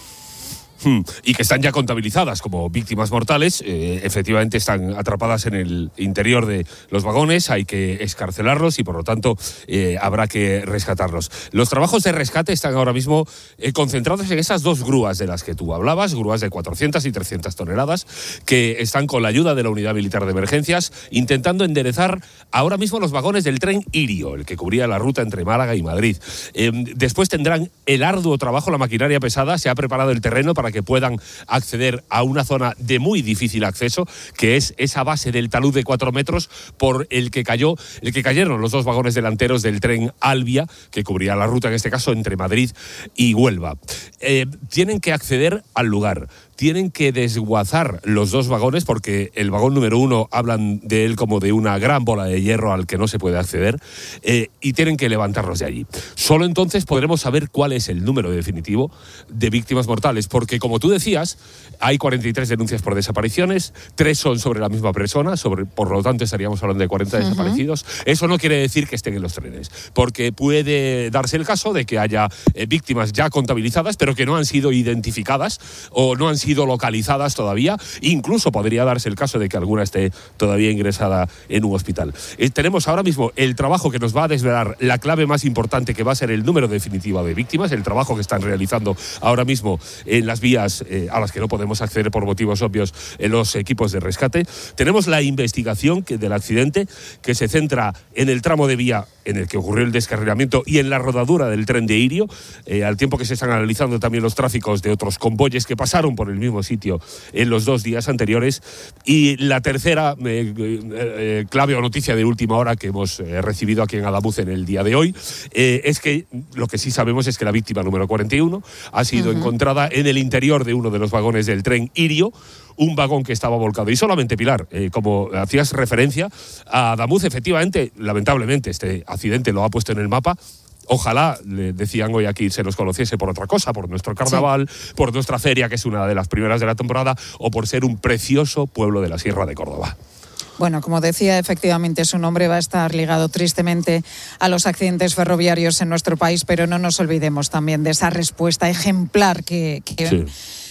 Y que están ya contabilizadas como víctimas mortales. Eh, efectivamente están atrapadas en el interior de los vagones, hay que excarcelarlos y por lo tanto eh, habrá que rescatarlos. Los trabajos de rescate están ahora mismo eh, concentrados en esas dos grúas de las que tú hablabas, grúas de cuatrocientas y trescientas toneladas, que están con la ayuda de la Unidad Militar de Emergencias intentando enderezar ahora mismo los vagones del tren Irio, el que cubría la ruta entre Málaga y Madrid. Eh, después tendrán el arduo trabajo, la maquinaria pesada, se ha preparado el terreno para que puedan acceder a una zona de muy difícil acceso, que es esa base del talud de cuatro metros por el que cayó, el que cayeron los dos vagones delanteros del tren Albia, que cubría la ruta, en este caso, entre Madrid y Huelva. Eh, tienen que acceder al lugar. Tienen que desguazar los dos vagones porque el vagón número uno hablan de él como de una gran bola de hierro al que no se puede acceder eh, y tienen que levantarlos de allí. Solo entonces podremos saber cuál es el número definitivo de víctimas mortales, porque como tú decías, hay cuarenta y tres denuncias por desapariciones, tres son sobre la misma persona, sobre, por lo tanto estaríamos hablando de cuarenta uh-huh. desaparecidos. Eso no quiere decir que estén en los trenes, porque puede darse el caso de que haya eh, víctimas ya contabilizadas, pero que no han sido identificadas o no han sido localizadas todavía. Incluso podría darse el caso de que alguna esté todavía ingresada en un hospital. Eh, tenemos ahora mismo el trabajo que nos va a desvelar la clave más importante, que va a ser el número definitivo de víctimas, el trabajo que están realizando ahora mismo en las vías eh, a las que no podemos acceder por motivos obvios en los equipos de rescate. Tenemos la investigación que, del accidente, que se centra en el tramo de vía en el que ocurrió el descarrilamiento y en la rodadura del tren de Irio, eh, al tiempo que se están analizando también los tráficos de otros convoyes que pasaron por el mismo sitio en los dos días anteriores. Y la tercera eh, eh, clave o noticia de última hora que hemos eh, recibido aquí en Adamuz en el día de hoy eh, es que lo que sí sabemos es que la víctima número cuarenta y uno ha sido uh-huh. encontrada en el interior de uno de los vagones del tren Irio, un vagón que estaba volcado. Y solamente, Pilar, eh, como hacías referencia, a Adamuz, efectivamente, lamentablemente, este accidente lo ha puesto en el mapa. Ojalá, le decían hoy aquí, se nos conociese por otra cosa, por nuestro carnaval, sí. por nuestra feria, que es una de las primeras de la temporada, o por ser un precioso pueblo de la Sierra de Córdoba. Bueno, como decía, efectivamente su nombre va a estar ligado tristemente a los accidentes ferroviarios en nuestro país, pero no nos olvidemos también de esa respuesta ejemplar que... que sí.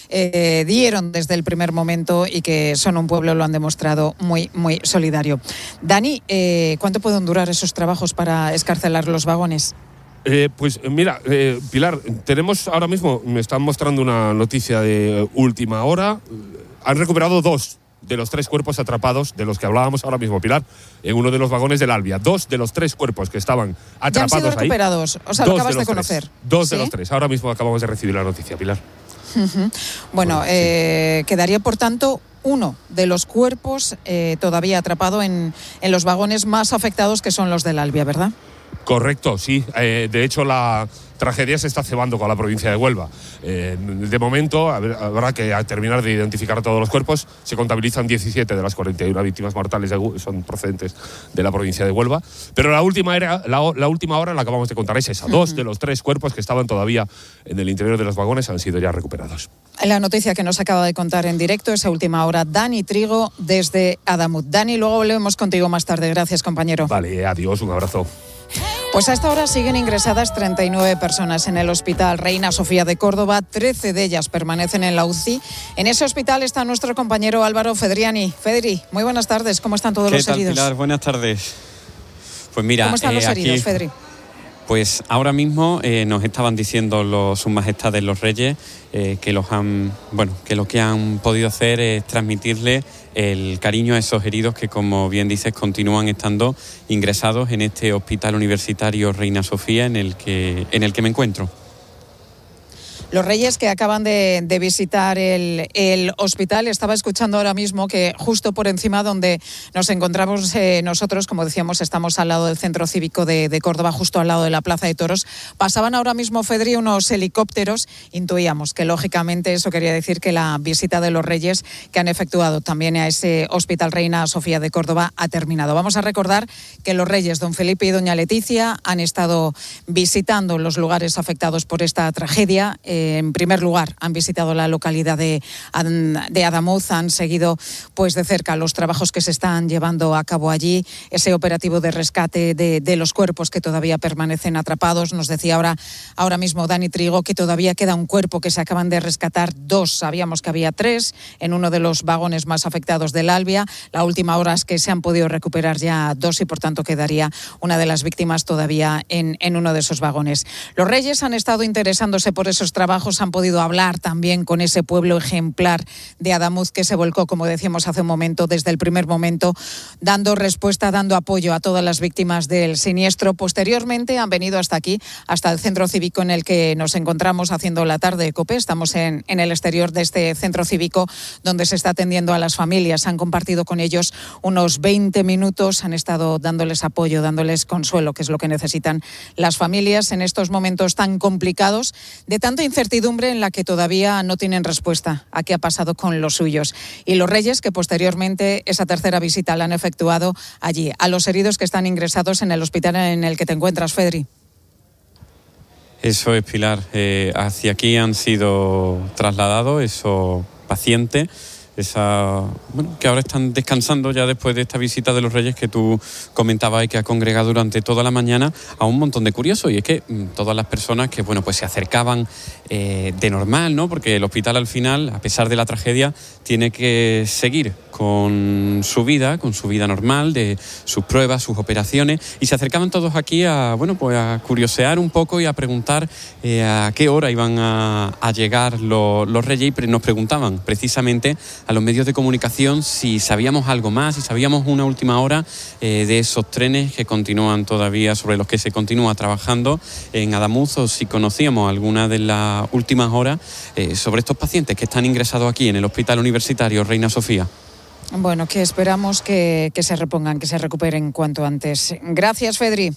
Eh, dieron desde el primer momento y que son un pueblo, lo han demostrado, muy, muy solidario. Dani, eh, ¿cuánto pueden durar esos trabajos para escarcelar los vagones? Eh, pues mira, eh, Pilar, tenemos ahora mismo, me están mostrando una noticia de última hora, han recuperado dos de los tres cuerpos atrapados de los que hablábamos ahora mismo, Pilar, en uno de los vagones del Albia. Dos de los tres cuerpos que estaban atrapados ya han sido recuperados, ahí, o sea, lo acabas de, de conocer. Tres, dos ¿Sí? de los tres, ahora mismo acabamos de recibir la noticia, Pilar. Uh-huh. Bueno, bueno eh, sí. quedaría por tanto uno de los cuerpos eh, todavía atrapado en, en los vagones más afectados, que son los del Albia, ¿verdad? Correcto, sí. Eh, de hecho, la tragedia se está cebando con la provincia de Huelva. Eh, de momento, habrá que terminar de identificar todos los cuerpos. Se contabilizan diecisiete de las cuarenta y una víctimas mortales, de, son procedentes de la provincia de Huelva. Pero la última, era, la, la última hora, la que acabamos de contar, es esa. Uh-huh. Dos de los tres cuerpos que estaban todavía en el interior de los vagones han sido ya recuperados. La noticia que nos acaba de contar en directo, esa última hora, Dani Trigo, desde Adamuz. Dani, luego volvemos contigo más tarde. Gracias, compañero. Vale, adiós, un abrazo. Pues a esta hora siguen ingresadas treinta y nueve personas en el Hospital Reina Sofía de Córdoba. trece de ellas permanecen en la U C I. En ese hospital está nuestro compañero Álvaro Fedriani. Fedri, muy buenas tardes. ¿Cómo están todos ¿Qué los tal, heridos? Pilar? Buenas tardes. Pues mira, ¿Cómo están eh, los heridos, aquí, Fedri? Pues ahora mismo eh, nos estaban diciendo los, sus majestades los reyes eh, que los han, bueno, que lo que han podido hacer es transmitirle el cariño a esos heridos que, como bien dices, continúan estando ingresados en este hospital universitario Reina Sofía en el que, en el que me encuentro. Los reyes que acaban de, de visitar el, el hospital, estaba escuchando ahora mismo que justo por encima donde nos encontramos eh, nosotros, como decíamos, estamos al lado del Centro Cívico de, de Córdoba, justo al lado de la Plaza de Toros, pasaban ahora mismo, Fedri, unos helicópteros. Intuíamos que lógicamente eso quería decir que la visita de los reyes que han efectuado también a ese Hospital Reina Sofía de Córdoba ha terminado. Vamos a recordar que los reyes, don Felipe y doña Leticia, han estado visitando los lugares afectados por esta tragedia. Eh, En primer lugar, han visitado la localidad de, de Adamuz, han seguido pues de cerca los trabajos que se están llevando a cabo allí, ese operativo de rescate de, de los cuerpos que todavía permanecen atrapados. Nos decía ahora, ahora mismo Dani Trigo que todavía queda un cuerpo que se acaban de rescatar, dos, sabíamos que había tres, en uno de los vagones más afectados del Albia. La última hora es que se han podido recuperar ya dos y por tanto quedaría una de las víctimas todavía en, en uno de esos vagones. Los reyes han estado interesándose por esos trabajos, han podido hablar también con ese pueblo ejemplar de Adamuz que se volcó, como decíamos hace un momento, desde el primer momento, dando respuesta, dando apoyo a todas las víctimas del siniestro. Posteriormente han venido hasta aquí, hasta el centro cívico en el que nos encontramos haciendo la tarde de COPE. Estamos en, en el exterior de este centro cívico donde se está atendiendo a las familias. Han compartido con ellos unos veinte minutos, han estado dándoles apoyo, dándoles consuelo, que es lo que necesitan las familias en estos momentos tan complicados, de tanta incertidumbre en la que todavía no tienen respuesta a qué ha pasado con los suyos. Y los reyes que posteriormente esa tercera visita la han efectuado allí, a los heridos que están ingresados en el hospital en el que te encuentras, Fedri. Eso es, Pilar. Eh, hacia aquí han sido trasladados esos pacientes, esa, bueno, que ahora están descansando ya después de esta visita de los reyes que tú comentabas y que ha congregado durante toda la mañana a un montón de curiosos. Y es que mmm, todas las personas que bueno pues se acercaban eh, de normal, ¿no? Porque el hospital al final, a pesar de la tragedia, tiene que seguir con su vida, con su vida normal, de sus pruebas, sus operaciones, y se acercaban todos aquí a bueno pues a curiosear un poco y a preguntar eh, a qué hora iban a, a llegar los, los reyes, y nos preguntaban precisamente a los medios de comunicación si sabíamos algo más, si sabíamos una última hora eh, de esos trenes que continúan todavía, sobre los que se continúa trabajando en Adamuz, o si conocíamos alguna de las últimas horas eh, sobre estos pacientes que están ingresados aquí en el Hospital Universitario Reina Sofía. Bueno, que esperamos que, que se repongan, que se recuperen cuanto antes. Gracias, Fedri.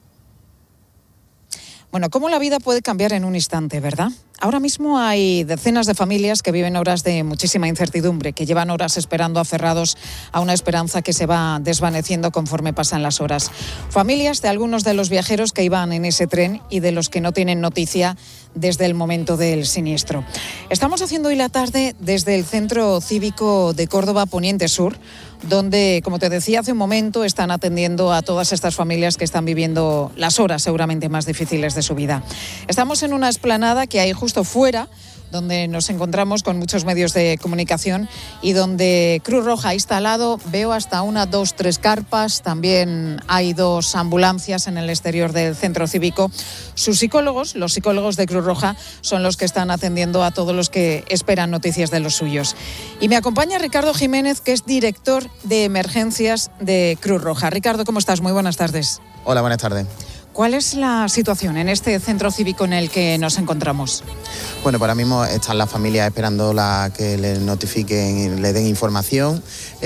Bueno, cómo la vida puede cambiar en un instante, ¿verdad? Ahora mismo hay decenas de familias que viven horas de muchísima incertidumbre, que llevan horas esperando aferrados a una esperanza que se va desvaneciendo conforme pasan las horas. Familias de algunos de los viajeros que iban en ese tren y de los que no tienen noticia desde el momento del siniestro. Estamos haciendo hoy la tarde desde el Centro Cívico de Córdoba Poniente Sur, donde, como te decía hace un momento, están atendiendo a todas estas familias que están viviendo las horas seguramente más difíciles de su vida. Estamos en una explanada que hay justo fuera, donde nos encontramos con muchos medios de comunicación y donde Cruz Roja ha instalado, veo hasta una, dos, tres carpas, también hay dos ambulancias en el exterior del centro cívico. Sus psicólogos, los psicólogos de Cruz Roja, son los que están atendiendo a todos los que esperan noticias de los suyos. Y me acompaña Ricardo Jiménez, que es director de emergencias de Cruz Roja. Ricardo, ¿cómo estás? Muy buenas tardes. Hola, buenas tardes. ¿Cuál es la situación en este centro cívico en el que nos encontramos? Bueno, pues ahora mismo están las familias esperando la, que les notifiquen y le den información.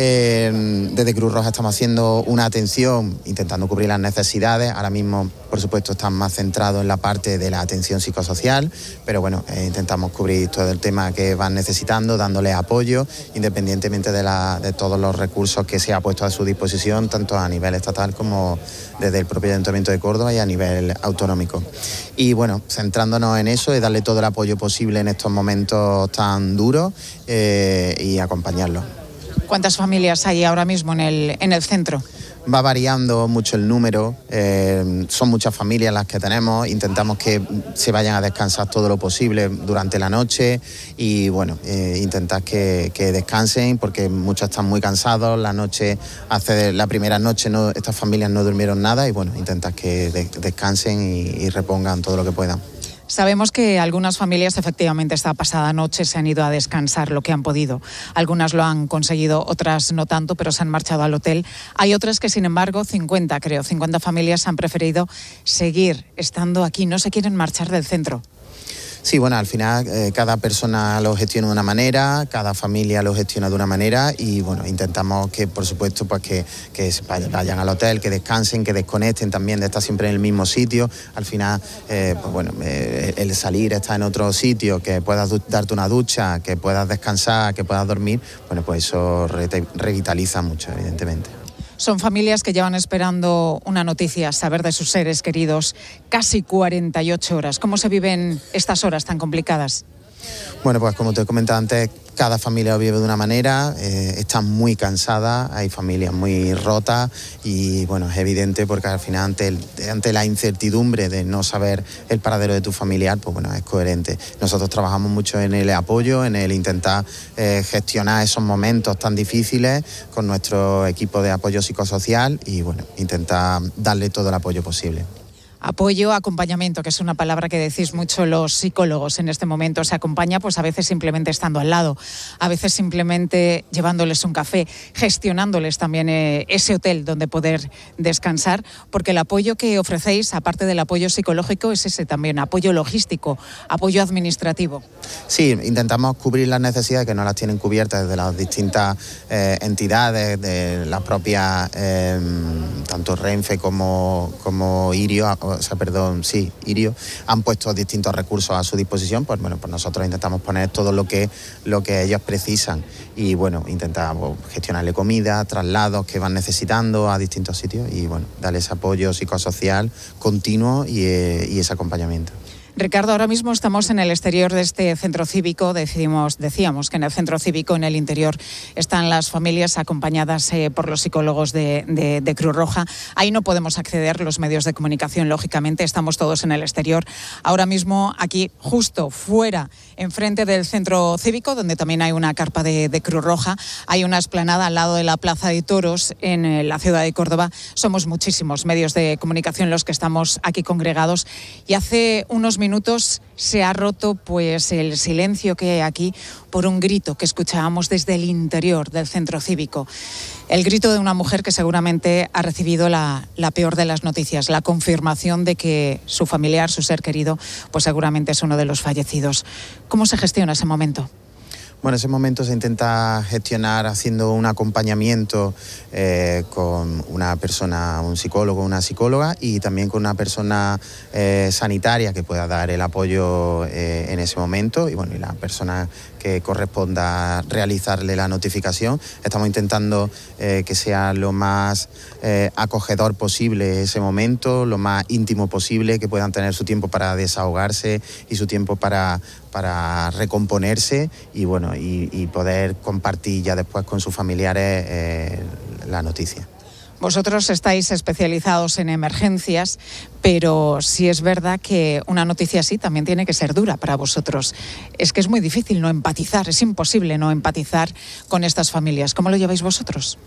Eh, desde Cruz Roja estamos haciendo una atención, intentando cubrir las necesidades. Ahora mismo, por supuesto, están más centrados en la parte de la atención psicosocial, pero bueno, eh, intentamos cubrir todo el tema que van necesitando, dándoles apoyo, independientemente de, la, de todos los recursos que se ha puesto a su disposición, tanto a nivel estatal como desde el propio Ayuntamiento de Córdoba y a nivel autonómico. Y bueno, centrándonos en eso y darle todo el apoyo posible en estos momentos tan duros eh, y acompañarlos. ¿Cuántas familias hay ahora mismo en el, en el centro? Va variando mucho el número, eh, son muchas familias las que tenemos, intentamos que se vayan a descansar todo lo posible durante la noche y bueno, eh, intentar que, que descansen porque muchos están muy cansados, la noche, hace la primera noche no, estas familias no durmieron nada y bueno, intentar que de, descansen y, y repongan todo lo que puedan. Sabemos que algunas familias efectivamente esta pasada noche se han ido a descansar lo que han podido. Algunas lo han conseguido, otras no tanto, pero se han marchado al hotel. Hay otras que, sin embargo, cincuenta creo, cincuenta familias han preferido seguir estando aquí, no se quieren marchar del centro. Sí, bueno, al final eh, cada persona lo gestiona de una manera, cada familia lo gestiona de una manera y bueno, intentamos que, por supuesto, pues que, que vayan al hotel, que descansen, que desconecten también de estar siempre en el mismo sitio. Al final, eh, pues bueno, eh, el salir, estar en otro sitio, que puedas darte una ducha, que puedas descansar, que puedas dormir, bueno, pues eso re revitaliza mucho, evidentemente. Son familias que llevan esperando una noticia, saber de sus seres queridos, casi cuarenta y ocho horas. ¿Cómo se viven estas horas tan complicadas? Bueno, pues como te he comentado antes, cada familia lo vive de una manera, eh, están muy cansadas, hay familias muy rotas y bueno, es evidente porque al final ante, el, ante la incertidumbre de no saber el paradero de tu familiar, pues bueno, es coherente. Nosotros trabajamos mucho en el apoyo, en el intentar eh, gestionar esos momentos tan difíciles con nuestro equipo de apoyo psicosocial y bueno, intentar darle todo el apoyo posible. Apoyo, acompañamiento, que es una palabra que decís mucho los psicólogos en este momento. Se acompaña pues a veces simplemente estando al lado, a veces simplemente llevándoles un café, gestionándoles también eh, ese hotel donde poder descansar, porque el apoyo que ofrecéis, aparte del apoyo psicológico, es ese también, apoyo logístico, apoyo administrativo. Sí, intentamos cubrir las necesidades que no las tienen cubiertas desde las distintas eh, entidades, de las propias, eh, tanto Renfe como, como Irio, o sea, perdón, sí, Irio, han puesto distintos recursos a su disposición, pues bueno, pues nosotros intentamos poner todo lo que, lo que ellos precisan y bueno, intentamos gestionarle comida, traslados que van necesitando a distintos sitios y bueno, darles apoyo psicosocial continuo y, eh, y ese acompañamiento. Ricardo, ahora mismo estamos en el exterior de este centro cívico. Decimos, decíamos que en el centro cívico, en el interior, están las familias acompañadas eh, por los psicólogos de, de, de Cruz Roja. Ahí no podemos acceder los medios de comunicación, lógicamente. Estamos todos en el exterior. Ahora mismo, aquí, justo fuera, enfrente del centro cívico, donde también hay una carpa de, de Cruz Roja, hay una explanada al lado de la Plaza de Toros en eh, la ciudad de Córdoba. Somos muchísimos medios de comunicación los que estamos aquí congregados y hace unos minutos minutos se ha roto pues el silencio que hay aquí por un grito que escuchábamos desde el interior del centro cívico. El grito de una mujer que seguramente ha recibido la, la peor de las noticias, la confirmación de que su familiar, su ser querido, pues seguramente es uno de los fallecidos. ¿Cómo se gestiona ese momento? Bueno, en ese momento se intenta gestionar haciendo un acompañamiento eh, con una persona, un psicólogo, una psicóloga y también con una persona eh, sanitaria que pueda dar el apoyo eh, en ese momento y bueno, y la persona que corresponda realizarle la notificación. Estamos intentando eh, que sea lo más eh, acogedor posible ese momento, lo más íntimo posible, que puedan tener su tiempo para desahogarse y su tiempo para, para recomponerse y bueno, y, y poder compartir ya después con sus familiares eh, la noticia. Vosotros estáis especializados en emergencias, pero sí es verdad que una noticia así también tiene que ser dura para vosotros. Es que es muy difícil no empatizar, es imposible no empatizar con estas familias. ¿Cómo lo lleváis vosotros?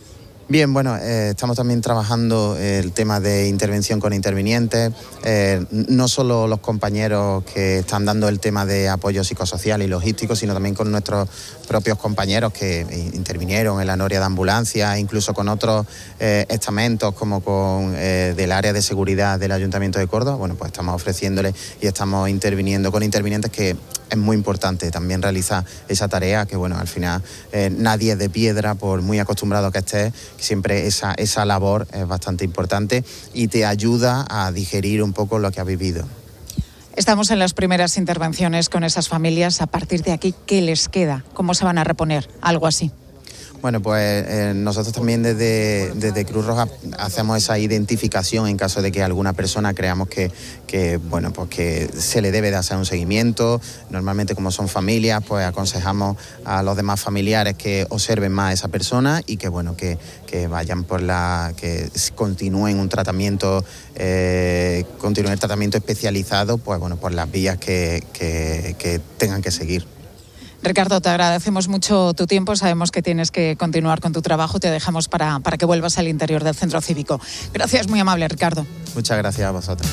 Bien, bueno, eh, estamos también trabajando el tema de intervención con intervinientes, eh, no solo los compañeros que están dando el tema de apoyo psicosocial y logístico, sino también con nuestros propios compañeros que intervinieron en la noria de ambulancia, incluso con otros eh, estamentos como con eh, del área de seguridad del Ayuntamiento de Córdoba. Bueno, pues estamos ofreciéndole y estamos interviniendo con intervinientes, que es muy importante también realizar esa tarea, que bueno, al final eh, nadie es de piedra, por muy acostumbrado que estés, siempre esa, esa labor es bastante importante y te ayuda a digerir un poco lo que has vivido. Estamos en las primeras intervenciones con esas familias. A partir de aquí, ¿qué les queda? ¿Cómo se van a reponer? Algo así. Bueno, pues eh, nosotros también desde, desde Cruz Roja hacemos esa identificación en caso de que alguna persona creamos que, que, bueno, pues que se le debe de hacer un seguimiento. Normalmente, como son familias, pues aconsejamos a los demás familiares que observen más a esa persona y que, bueno, que, que vayan por la, que continúen un tratamiento, eh, continúen el tratamiento especializado, pues bueno, por las vías que, que, que tengan que seguir. Ricardo, te agradecemos mucho tu tiempo. Sabemos que tienes que continuar con tu trabajo. Te dejamos para, para que vuelvas al interior del centro cívico. Gracias, muy amable, Ricardo. Muchas gracias a vosotros.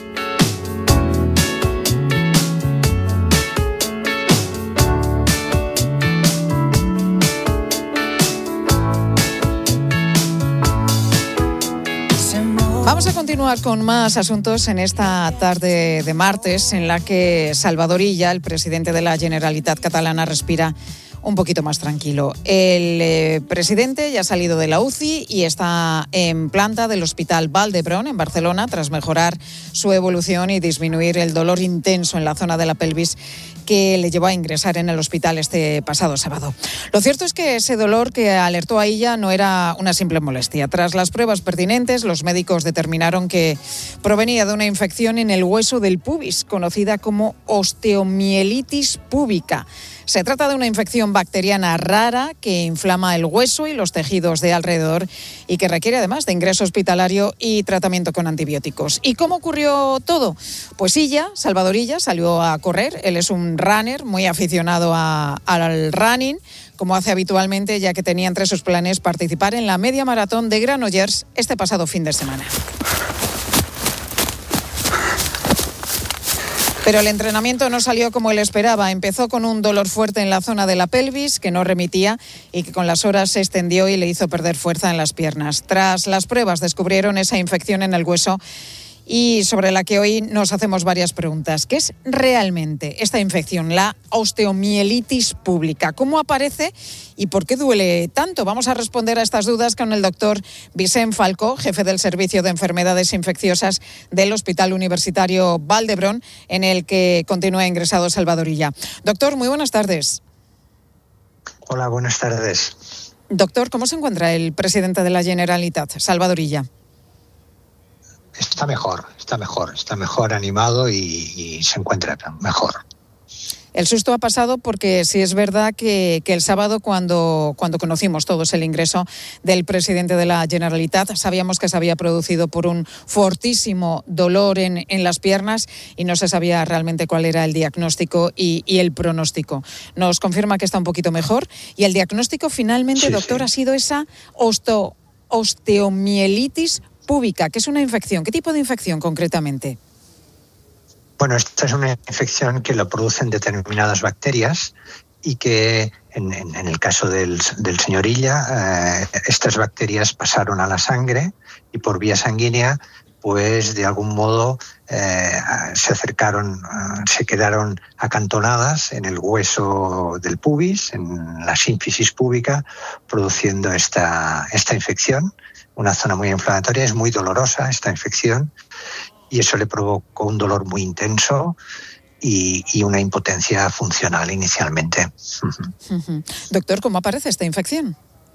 Vamos a continuar con más asuntos en esta tarde de martes, en la que Salvador Illa, el presidente de la Generalitat catalana, respira un poquito más tranquilo. El eh, presidente ya ha salido de la U C I y está en planta del Hospital Vall d'Hebron, en Barcelona, tras mejorar su evolución y disminuir el dolor intenso en la zona de la pelvis que le llevó a ingresar en el hospital este pasado sábado. Lo cierto es que ese dolor que alertó a Illa no era una simple molestia. Tras las pruebas pertinentes, los médicos determinaron que provenía de una infección en el hueso del pubis, conocida como osteomielitis púbica. Se trata de una infección bacteriana rara que inflama el hueso y los tejidos de alrededor y que requiere además de ingreso hospitalario y tratamiento con antibióticos. ¿Y cómo ocurrió todo? Pues Illa, Salvador Illa, salió a correr. Él es un runner muy aficionado a, al running, como hace habitualmente, ya que tenía entre sus planes participar en la media maratón de Granollers este pasado fin de semana. Pero el entrenamiento no salió como él esperaba. Empezó con un dolor fuerte en la zona de la pelvis que no remitía y que con las horas se extendió y le hizo perder fuerza en las piernas. Tras las pruebas descubrieron esa infección en el hueso y sobre la que hoy nos hacemos varias preguntas. ¿Qué es realmente esta infección, la osteomielitis púbica? ¿Cómo aparece y por qué duele tanto? Vamos a responder a estas dudas con el doctor Vicent Falcó, jefe del Servicio de Enfermedades Infecciosas del Hospital Universitario Vall d'Hebron, en el que continúa ingresado Salvador Illa. Doctor, muy buenas tardes. Hola, buenas tardes. Doctor, ¿cómo se encuentra el presidente de la Generalitat, Salvador Illa? Está mejor, está mejor, está mejor animado y, y se encuentra mejor. El susto ha pasado porque sí es verdad que, que el sábado cuando, cuando conocimos todos el ingreso del presidente de la Generalitat, sabíamos que se había producido por un fortísimo dolor en, en las piernas y no se sabía realmente cuál era el diagnóstico y, y el pronóstico. Nos confirma que está un poquito mejor y el diagnóstico finalmente, sí, doctor, sí. ha sido esa osto, osteomielitis púbica, que es una infección. ¿Qué tipo de infección concretamente? Bueno, esta es una infección que lo producen determinadas bacterias y que en, en, en el caso del, del señor Illa, eh, estas bacterias pasaron a la sangre y por vía sanguínea, pues de algún modo eh, se acercaron, se quedaron acantonadas en el hueso del pubis, en la sínfisis púbica, produciendo esta, esta infección. Una zona muy inflamatoria, es muy dolorosa esta infección y eso le provocó un dolor muy intenso y, y una impotencia funcional inicialmente. Uh-huh. Doctor, ¿cómo aparece esta infección?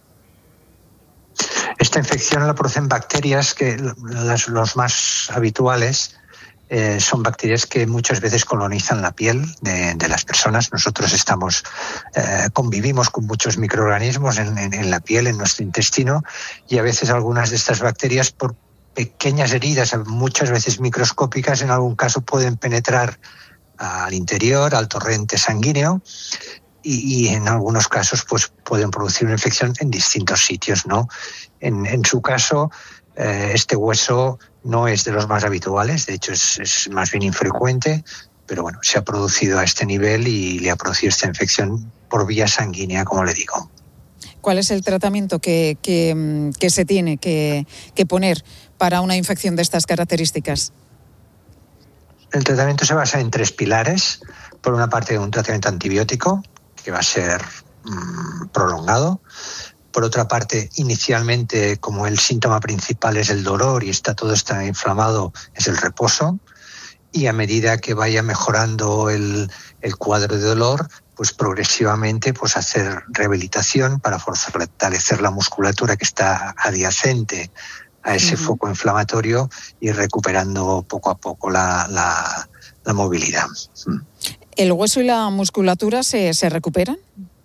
Esta infección la producen bacterias que las, los más habituales eh, son bacterias que muchas veces colonizan la piel de, de las personas. Nosotros estamos eh, convivimos con muchos microorganismos en, en, en la piel, en nuestro intestino, y a veces algunas de estas bacterias, por pequeñas heridas, muchas veces microscópicas, en algún caso pueden penetrar al interior, al torrente sanguíneo, y, y en algunos casos pues pueden producir una infección en distintos sitios, ¿no? En, en su caso, eh, este hueso no es de los más habituales, de hecho es, es más bien infrecuente, pero bueno, se ha producido a este nivel y le ha producido esta infección por vía sanguínea, como le digo. ¿Cuál es el tratamiento que, que, que se tiene que, que poner para una infección de estas características? El tratamiento se basa en tres pilares. Por una parte, un tratamiento antibiótico, que va a ser mmm, prolongado. Por otra parte, inicialmente, como el síntoma principal es el dolor y está todo está inflamado, es el reposo. Y a medida que vaya mejorando el, el cuadro de dolor, pues progresivamente pues hacer rehabilitación para fortalecer la musculatura que está adyacente a ese uh-huh. foco inflamatorio y recuperando poco a poco la, la, la movilidad. ¿El hueso y la musculatura se, se recuperan?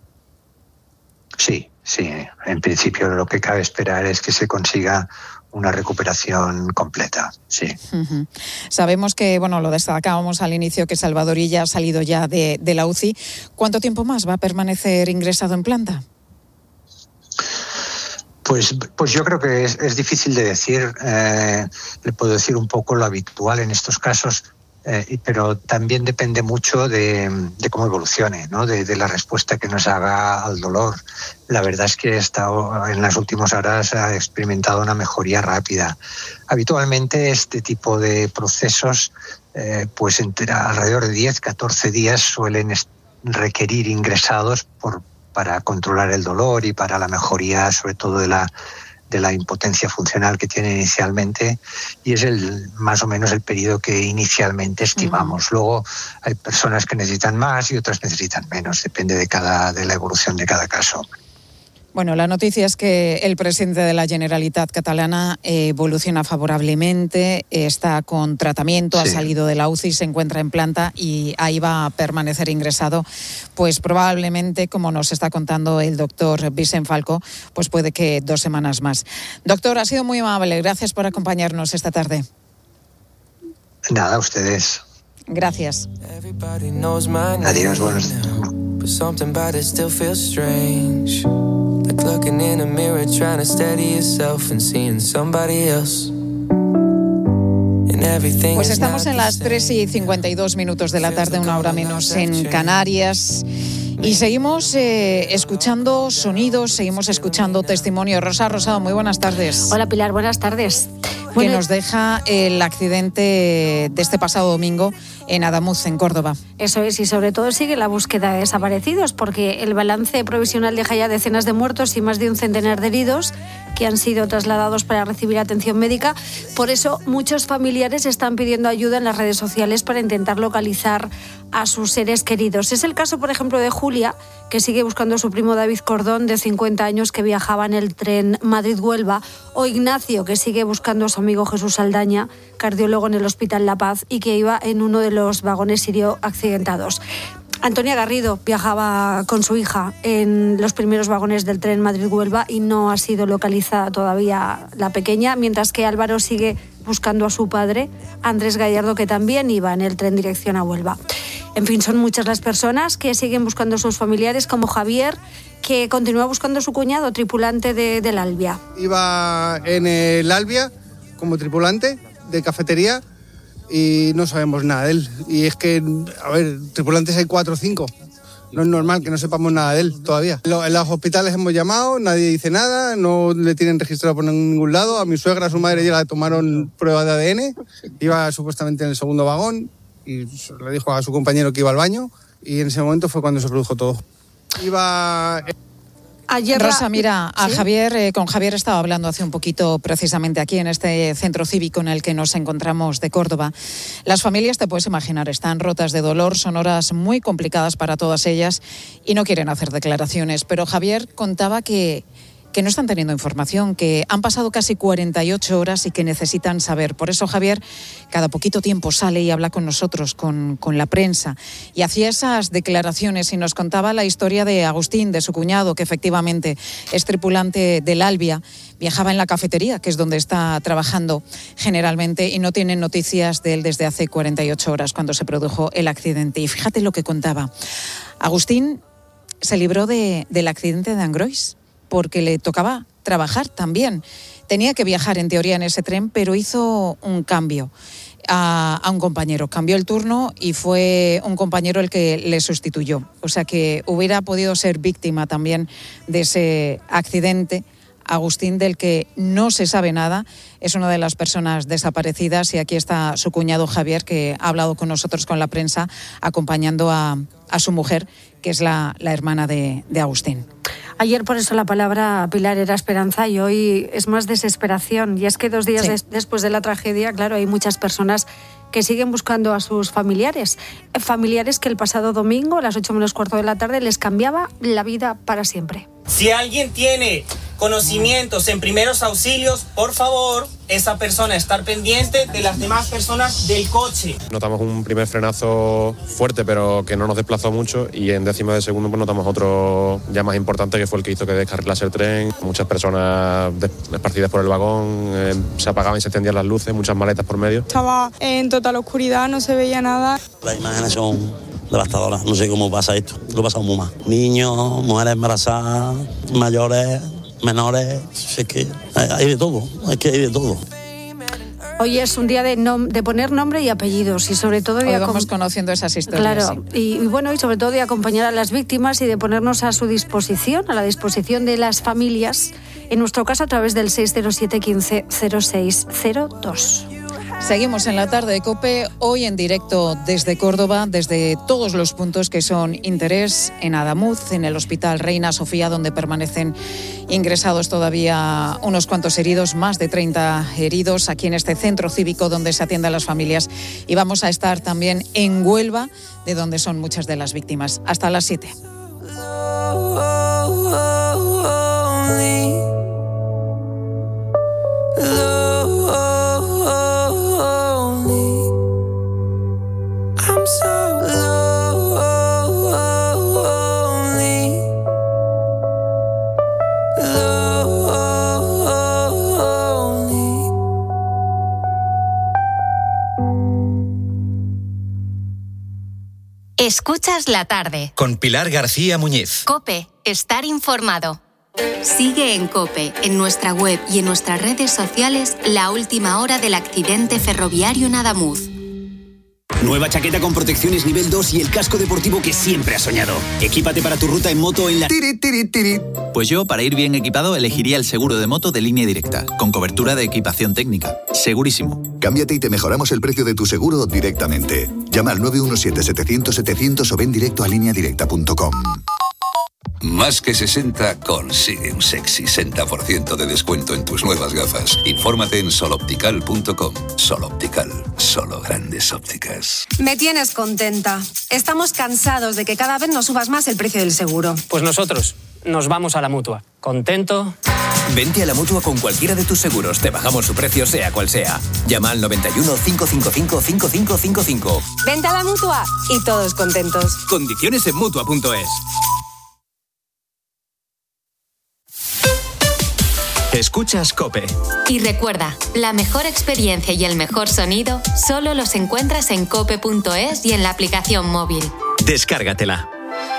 Sí, sí. En principio lo que cabe esperar es que se consiga una recuperación completa, sí. Uh-huh. Sabemos que, bueno, lo destacábamos al inicio, que Salvador Illa ha salido ya de, de la U C I. ¿Cuánto tiempo más va a permanecer ingresado en planta? Pues, pues yo creo que es, es difícil de decir. Eh, le puedo decir un poco lo habitual en estos casos, eh, pero también depende mucho de, de cómo evolucione, ¿no? De, de la respuesta que nos haga al dolor. La verdad es que he estado, en las últimas horas ha experimentado una mejoría rápida. Habitualmente este tipo de procesos, eh, pues entre alrededor de diez a catorce días suelen requerir ingresados por para controlar el dolor y para la mejoría, sobre todo de la, de la impotencia funcional que tiene inicialmente, y es el más o menos el periodo que inicialmente estimamos. Uh-huh. Luego hay personas que necesitan más y otras necesitan menos, depende de cada de la evolución de cada caso. Bueno, la noticia es que el presidente de la Generalitat catalana evoluciona favorablemente, está con tratamiento, sí. Ha salido de la U C I, se encuentra en planta y ahí va a permanecer ingresado, pues probablemente, como nos está contando el doctor Vicent Falco, pues puede que dos semanas más. Doctor, ha sido muy amable, gracias por acompañarnos esta tarde. Nada, a ustedes. Gracias. Adiós, buenos Like looking in a mirror, trying to steady yourself and seeing somebody else. Pues estamos en las tres y cincuenta y dos minutos de la tarde, una hora menos en Canarias. Y seguimos eh, escuchando sonidos, seguimos escuchando testimonios. Rosa Rosado, muy buenas tardes. Hola Pilar, buenas tardes. Que Bueno, nos deja el accidente de este pasado domingo en Adamuz, en Córdoba. Eso es, y sobre todo sigue la búsqueda de desaparecidos, porque el balance provisional deja ya decenas de muertos y más de un centenar de heridos que han sido trasladados para recibir atención médica. Por eso muchos familiares están pidiendo ayuda en las redes sociales para intentar localizar a sus seres queridos. Es el caso, por ejemplo, de Julia, que sigue buscando a su primo David Cordón, de cincuenta años, que viajaba en el tren Madrid-Huelva, o Ignacio, que sigue buscando a su amigo Jesús Saldaña, cardiólogo en el Hospital La Paz, y que iba en uno de los vagones sirio accidentados. Antonia Garrido viajaba con su hija en los primeros vagones del tren Madrid-Huelva y no ha sido localizada todavía la pequeña, mientras que Álvaro sigue buscando a su padre, Andrés Gallardo, que también iba en el tren dirección a Huelva. En fin, son muchas las personas que siguen buscando a sus familiares, como Javier, que continúa buscando a su cuñado, tripulante de, del Albia. Iba en el Albia como tripulante de cafetería y no sabemos nada de él. Y es que, a ver, tripulantes hay cuatro o cinco. No es normal que no sepamos nada de él todavía. En los hospitales hemos llamado, nadie dice nada, no le tienen registrado por ningún lado. A mi suegra, a su madre, ya le tomaron prueba de A D N. Iba supuestamente en el segundo vagón y le dijo a su compañero que iba al baño. Y en ese momento fue cuando se produjo todo. Iba... Ayer Rosa, la... mira, a ¿Sí? Javier, eh, con Javier estaba hablando hace un poquito precisamente aquí en este centro cívico en el que nos encontramos de Córdoba. Las familias, te puedes imaginar, están rotas de dolor, son horas muy complicadas para todas ellas y no quieren hacer declaraciones. Pero Javier contaba que, que no están teniendo información, que han pasado casi cuarenta y ocho horas y que necesitan saber. Por eso Javier cada poquito tiempo sale y habla con nosotros, con, con la prensa, y hacía esas declaraciones y nos contaba la historia de Agustín, de su cuñado, que efectivamente es tripulante del Albia, viajaba en la cafetería, que es donde está trabajando generalmente, y no tienen noticias de él desde hace cuarenta y ocho horas, cuando se produjo el accidente. Y fíjate lo que contaba. Agustín se libró de, del accidente de Angrois, porque le tocaba trabajar también. Tenía que viajar en teoría en ese tren, pero hizo un cambio a, a un compañero. Cambió el turno y fue un compañero el que le sustituyó. O sea que hubiera podido ser víctima también de ese accidente. Agustín, del que no se sabe nada, es una de las personas desaparecidas, y aquí está su cuñado Javier, que ha hablado con nosotros, con la prensa, acompañando a, a su mujer, que es la, la hermana de, de Agustín. Ayer por eso la palabra, Pilar, era esperanza, y hoy es más desesperación. Y es que dos días sí. des, después de la tragedia, claro, hay muchas personas que siguen buscando a sus familiares. Familiares que el pasado domingo, a las ocho menos cuarto de la tarde, les cambiaba la vida para siempre. Si alguien tiene conocimientos en primeros auxilios, por favor, esa persona estar pendiente de las demás personas del coche. Notamos un primer frenazo fuerte, pero que no nos desplazó mucho, y en décimas de segundo pues notamos otro ya más importante, que fue el que hizo que descarrilase el tren. Muchas personas esparcidas por el vagón, eh, se apagaban y se encendían las luces, muchas maletas por medio. Estaba en total oscuridad, no se veía nada. Las imágenes son devastadoras, no sé cómo pasa esto, lo he pasado muy mal. Niños, mujeres embarazadas, mayores, menores, es que hay de todo, es que hay de todo. Hoy es un día de, nom- de poner nombre y apellidos, y sobre todo de Hoy vamos acom- conociendo esas historias. Claro, sí. y, y bueno, y sobre todo de acompañar a las víctimas y de ponernos a su disposición, a la disposición de las familias, en nuestro caso a través del seis cero siete, quince, cero seis cero dos. Seguimos en la tarde de COPE, hoy en directo desde Córdoba, desde todos los puntos que son interés, en Adamuz, en el Hospital Reina Sofía, donde permanecen ingresados todavía unos cuantos heridos, más de treinta heridos, aquí en este centro cívico donde se atiende a las familias. Y vamos a estar también en Huelva, de donde son muchas de las víctimas. Hasta las siete. Escuchas la tarde. Con Pilar García Muñiz. COPE, estar informado. Sigue en COPE, en nuestra web y en nuestras redes sociales, la última hora del accidente ferroviario en Adamuz. Nueva chaqueta con protecciones nivel dos y el casco deportivo que siempre has soñado. Equípate para tu ruta en moto en la... Tiri, tiri, tiri. Pues yo, para ir bien equipado, elegiría el seguro de moto de Línea Directa, con cobertura de equipación técnica. Segurísimo. Cámbiate y te mejoramos el precio de tu seguro directamente. Llama al nueve uno siete, setecientos, setecientos o ven directo a línea directa punto com. Más que sesenta consigue un sexy sesenta por ciento de descuento en tus nuevas gafas. Infórmate en sol optical punto com. Sol Optical, solo grandes ópticas. Me tienes contenta. Estamos cansados de que cada vez nos subas más el precio del seguro. Pues nosotros nos vamos a la Mutua. ¿Contento? Vente a la Mutua con cualquiera de tus seguros. Te bajamos su precio, sea cual sea. Llama al noventa y uno, cincuenta y cinco, cincuenta y cinco cincuenta y cinco. Vente a la Mutua y todos contentos. Condiciones en mutua punto es. Escuchas COPE. Y recuerda, la mejor experiencia y el mejor sonido solo los encuentras en cope punto es y en la aplicación móvil. Descárgatela.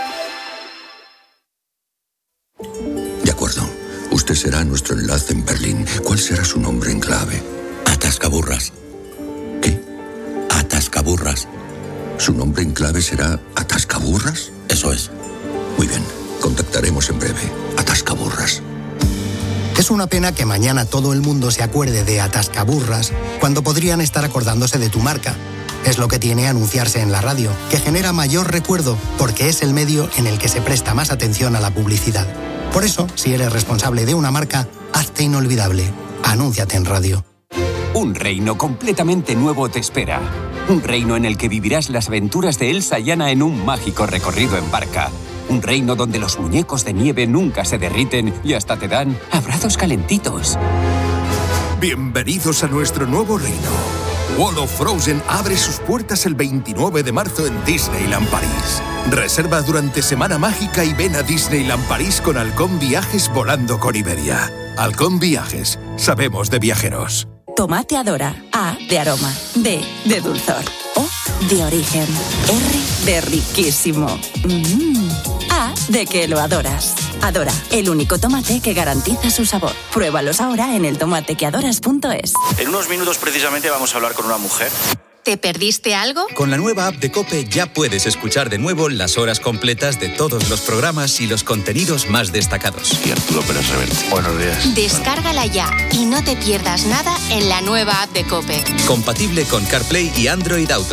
De acuerdo. Usted será nuestro enlace en Berlín. ¿Cuál será su nombre en clave? Atascaburras. ¿Qué? Atascaburras. ¿Su nombre en clave será Atascaburras? Eso es. Muy bien. Contactaremos en breve. Atascaburras. Es una pena que mañana todo el mundo se acuerde de Atascaburras cuando podrían estar acordándose de tu marca. Es lo que tiene anunciarse en la radio, que genera mayor recuerdo porque es el medio en el que se presta más atención a la publicidad. Por eso, si eres responsable de una marca, hazte inolvidable. Anúnciate en radio. Un reino completamente nuevo te espera. Un reino en el que vivirás las aventuras de Elsa y Anna en un mágico recorrido en barca. Un reino donde los muñecos de nieve nunca se derriten y hasta te dan abrazos calentitos. Bienvenidos a nuestro nuevo reino. World of Frozen abre sus puertas el veintinueve de marzo en Disneyland París. Reserva durante Semana Mágica y ven a Disneyland París con Halcón Viajes volando con Iberia. Halcón Viajes, sabemos de viajeros. Tomate Adora. A de aroma. D de dulzor. O de origen. R de riquísimo. Mm. A de que lo adoras. Adora, el único tomate que garantiza su sabor. Pruébalos ahora en el tomate que adoras punto es. En unos minutos precisamente vamos a hablar con una mujer. ¿Te perdiste algo? Con la nueva app de COPE ya puedes escuchar de nuevo las horas completas de todos los programas y los contenidos más destacados. Y Arturo Pérez Reverte. Buenos días. Descárgala ya y no te pierdas nada en la nueva app de COPE. Compatible con CarPlay y Android Auto.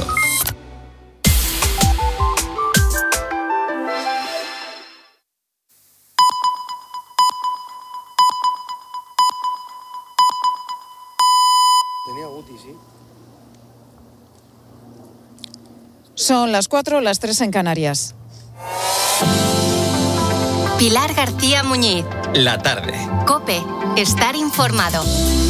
Tenía Guti, sí. Son las cuatro, las tres en Canarias. Pilar García Muñiz. La tarde. COPE. Estar informado.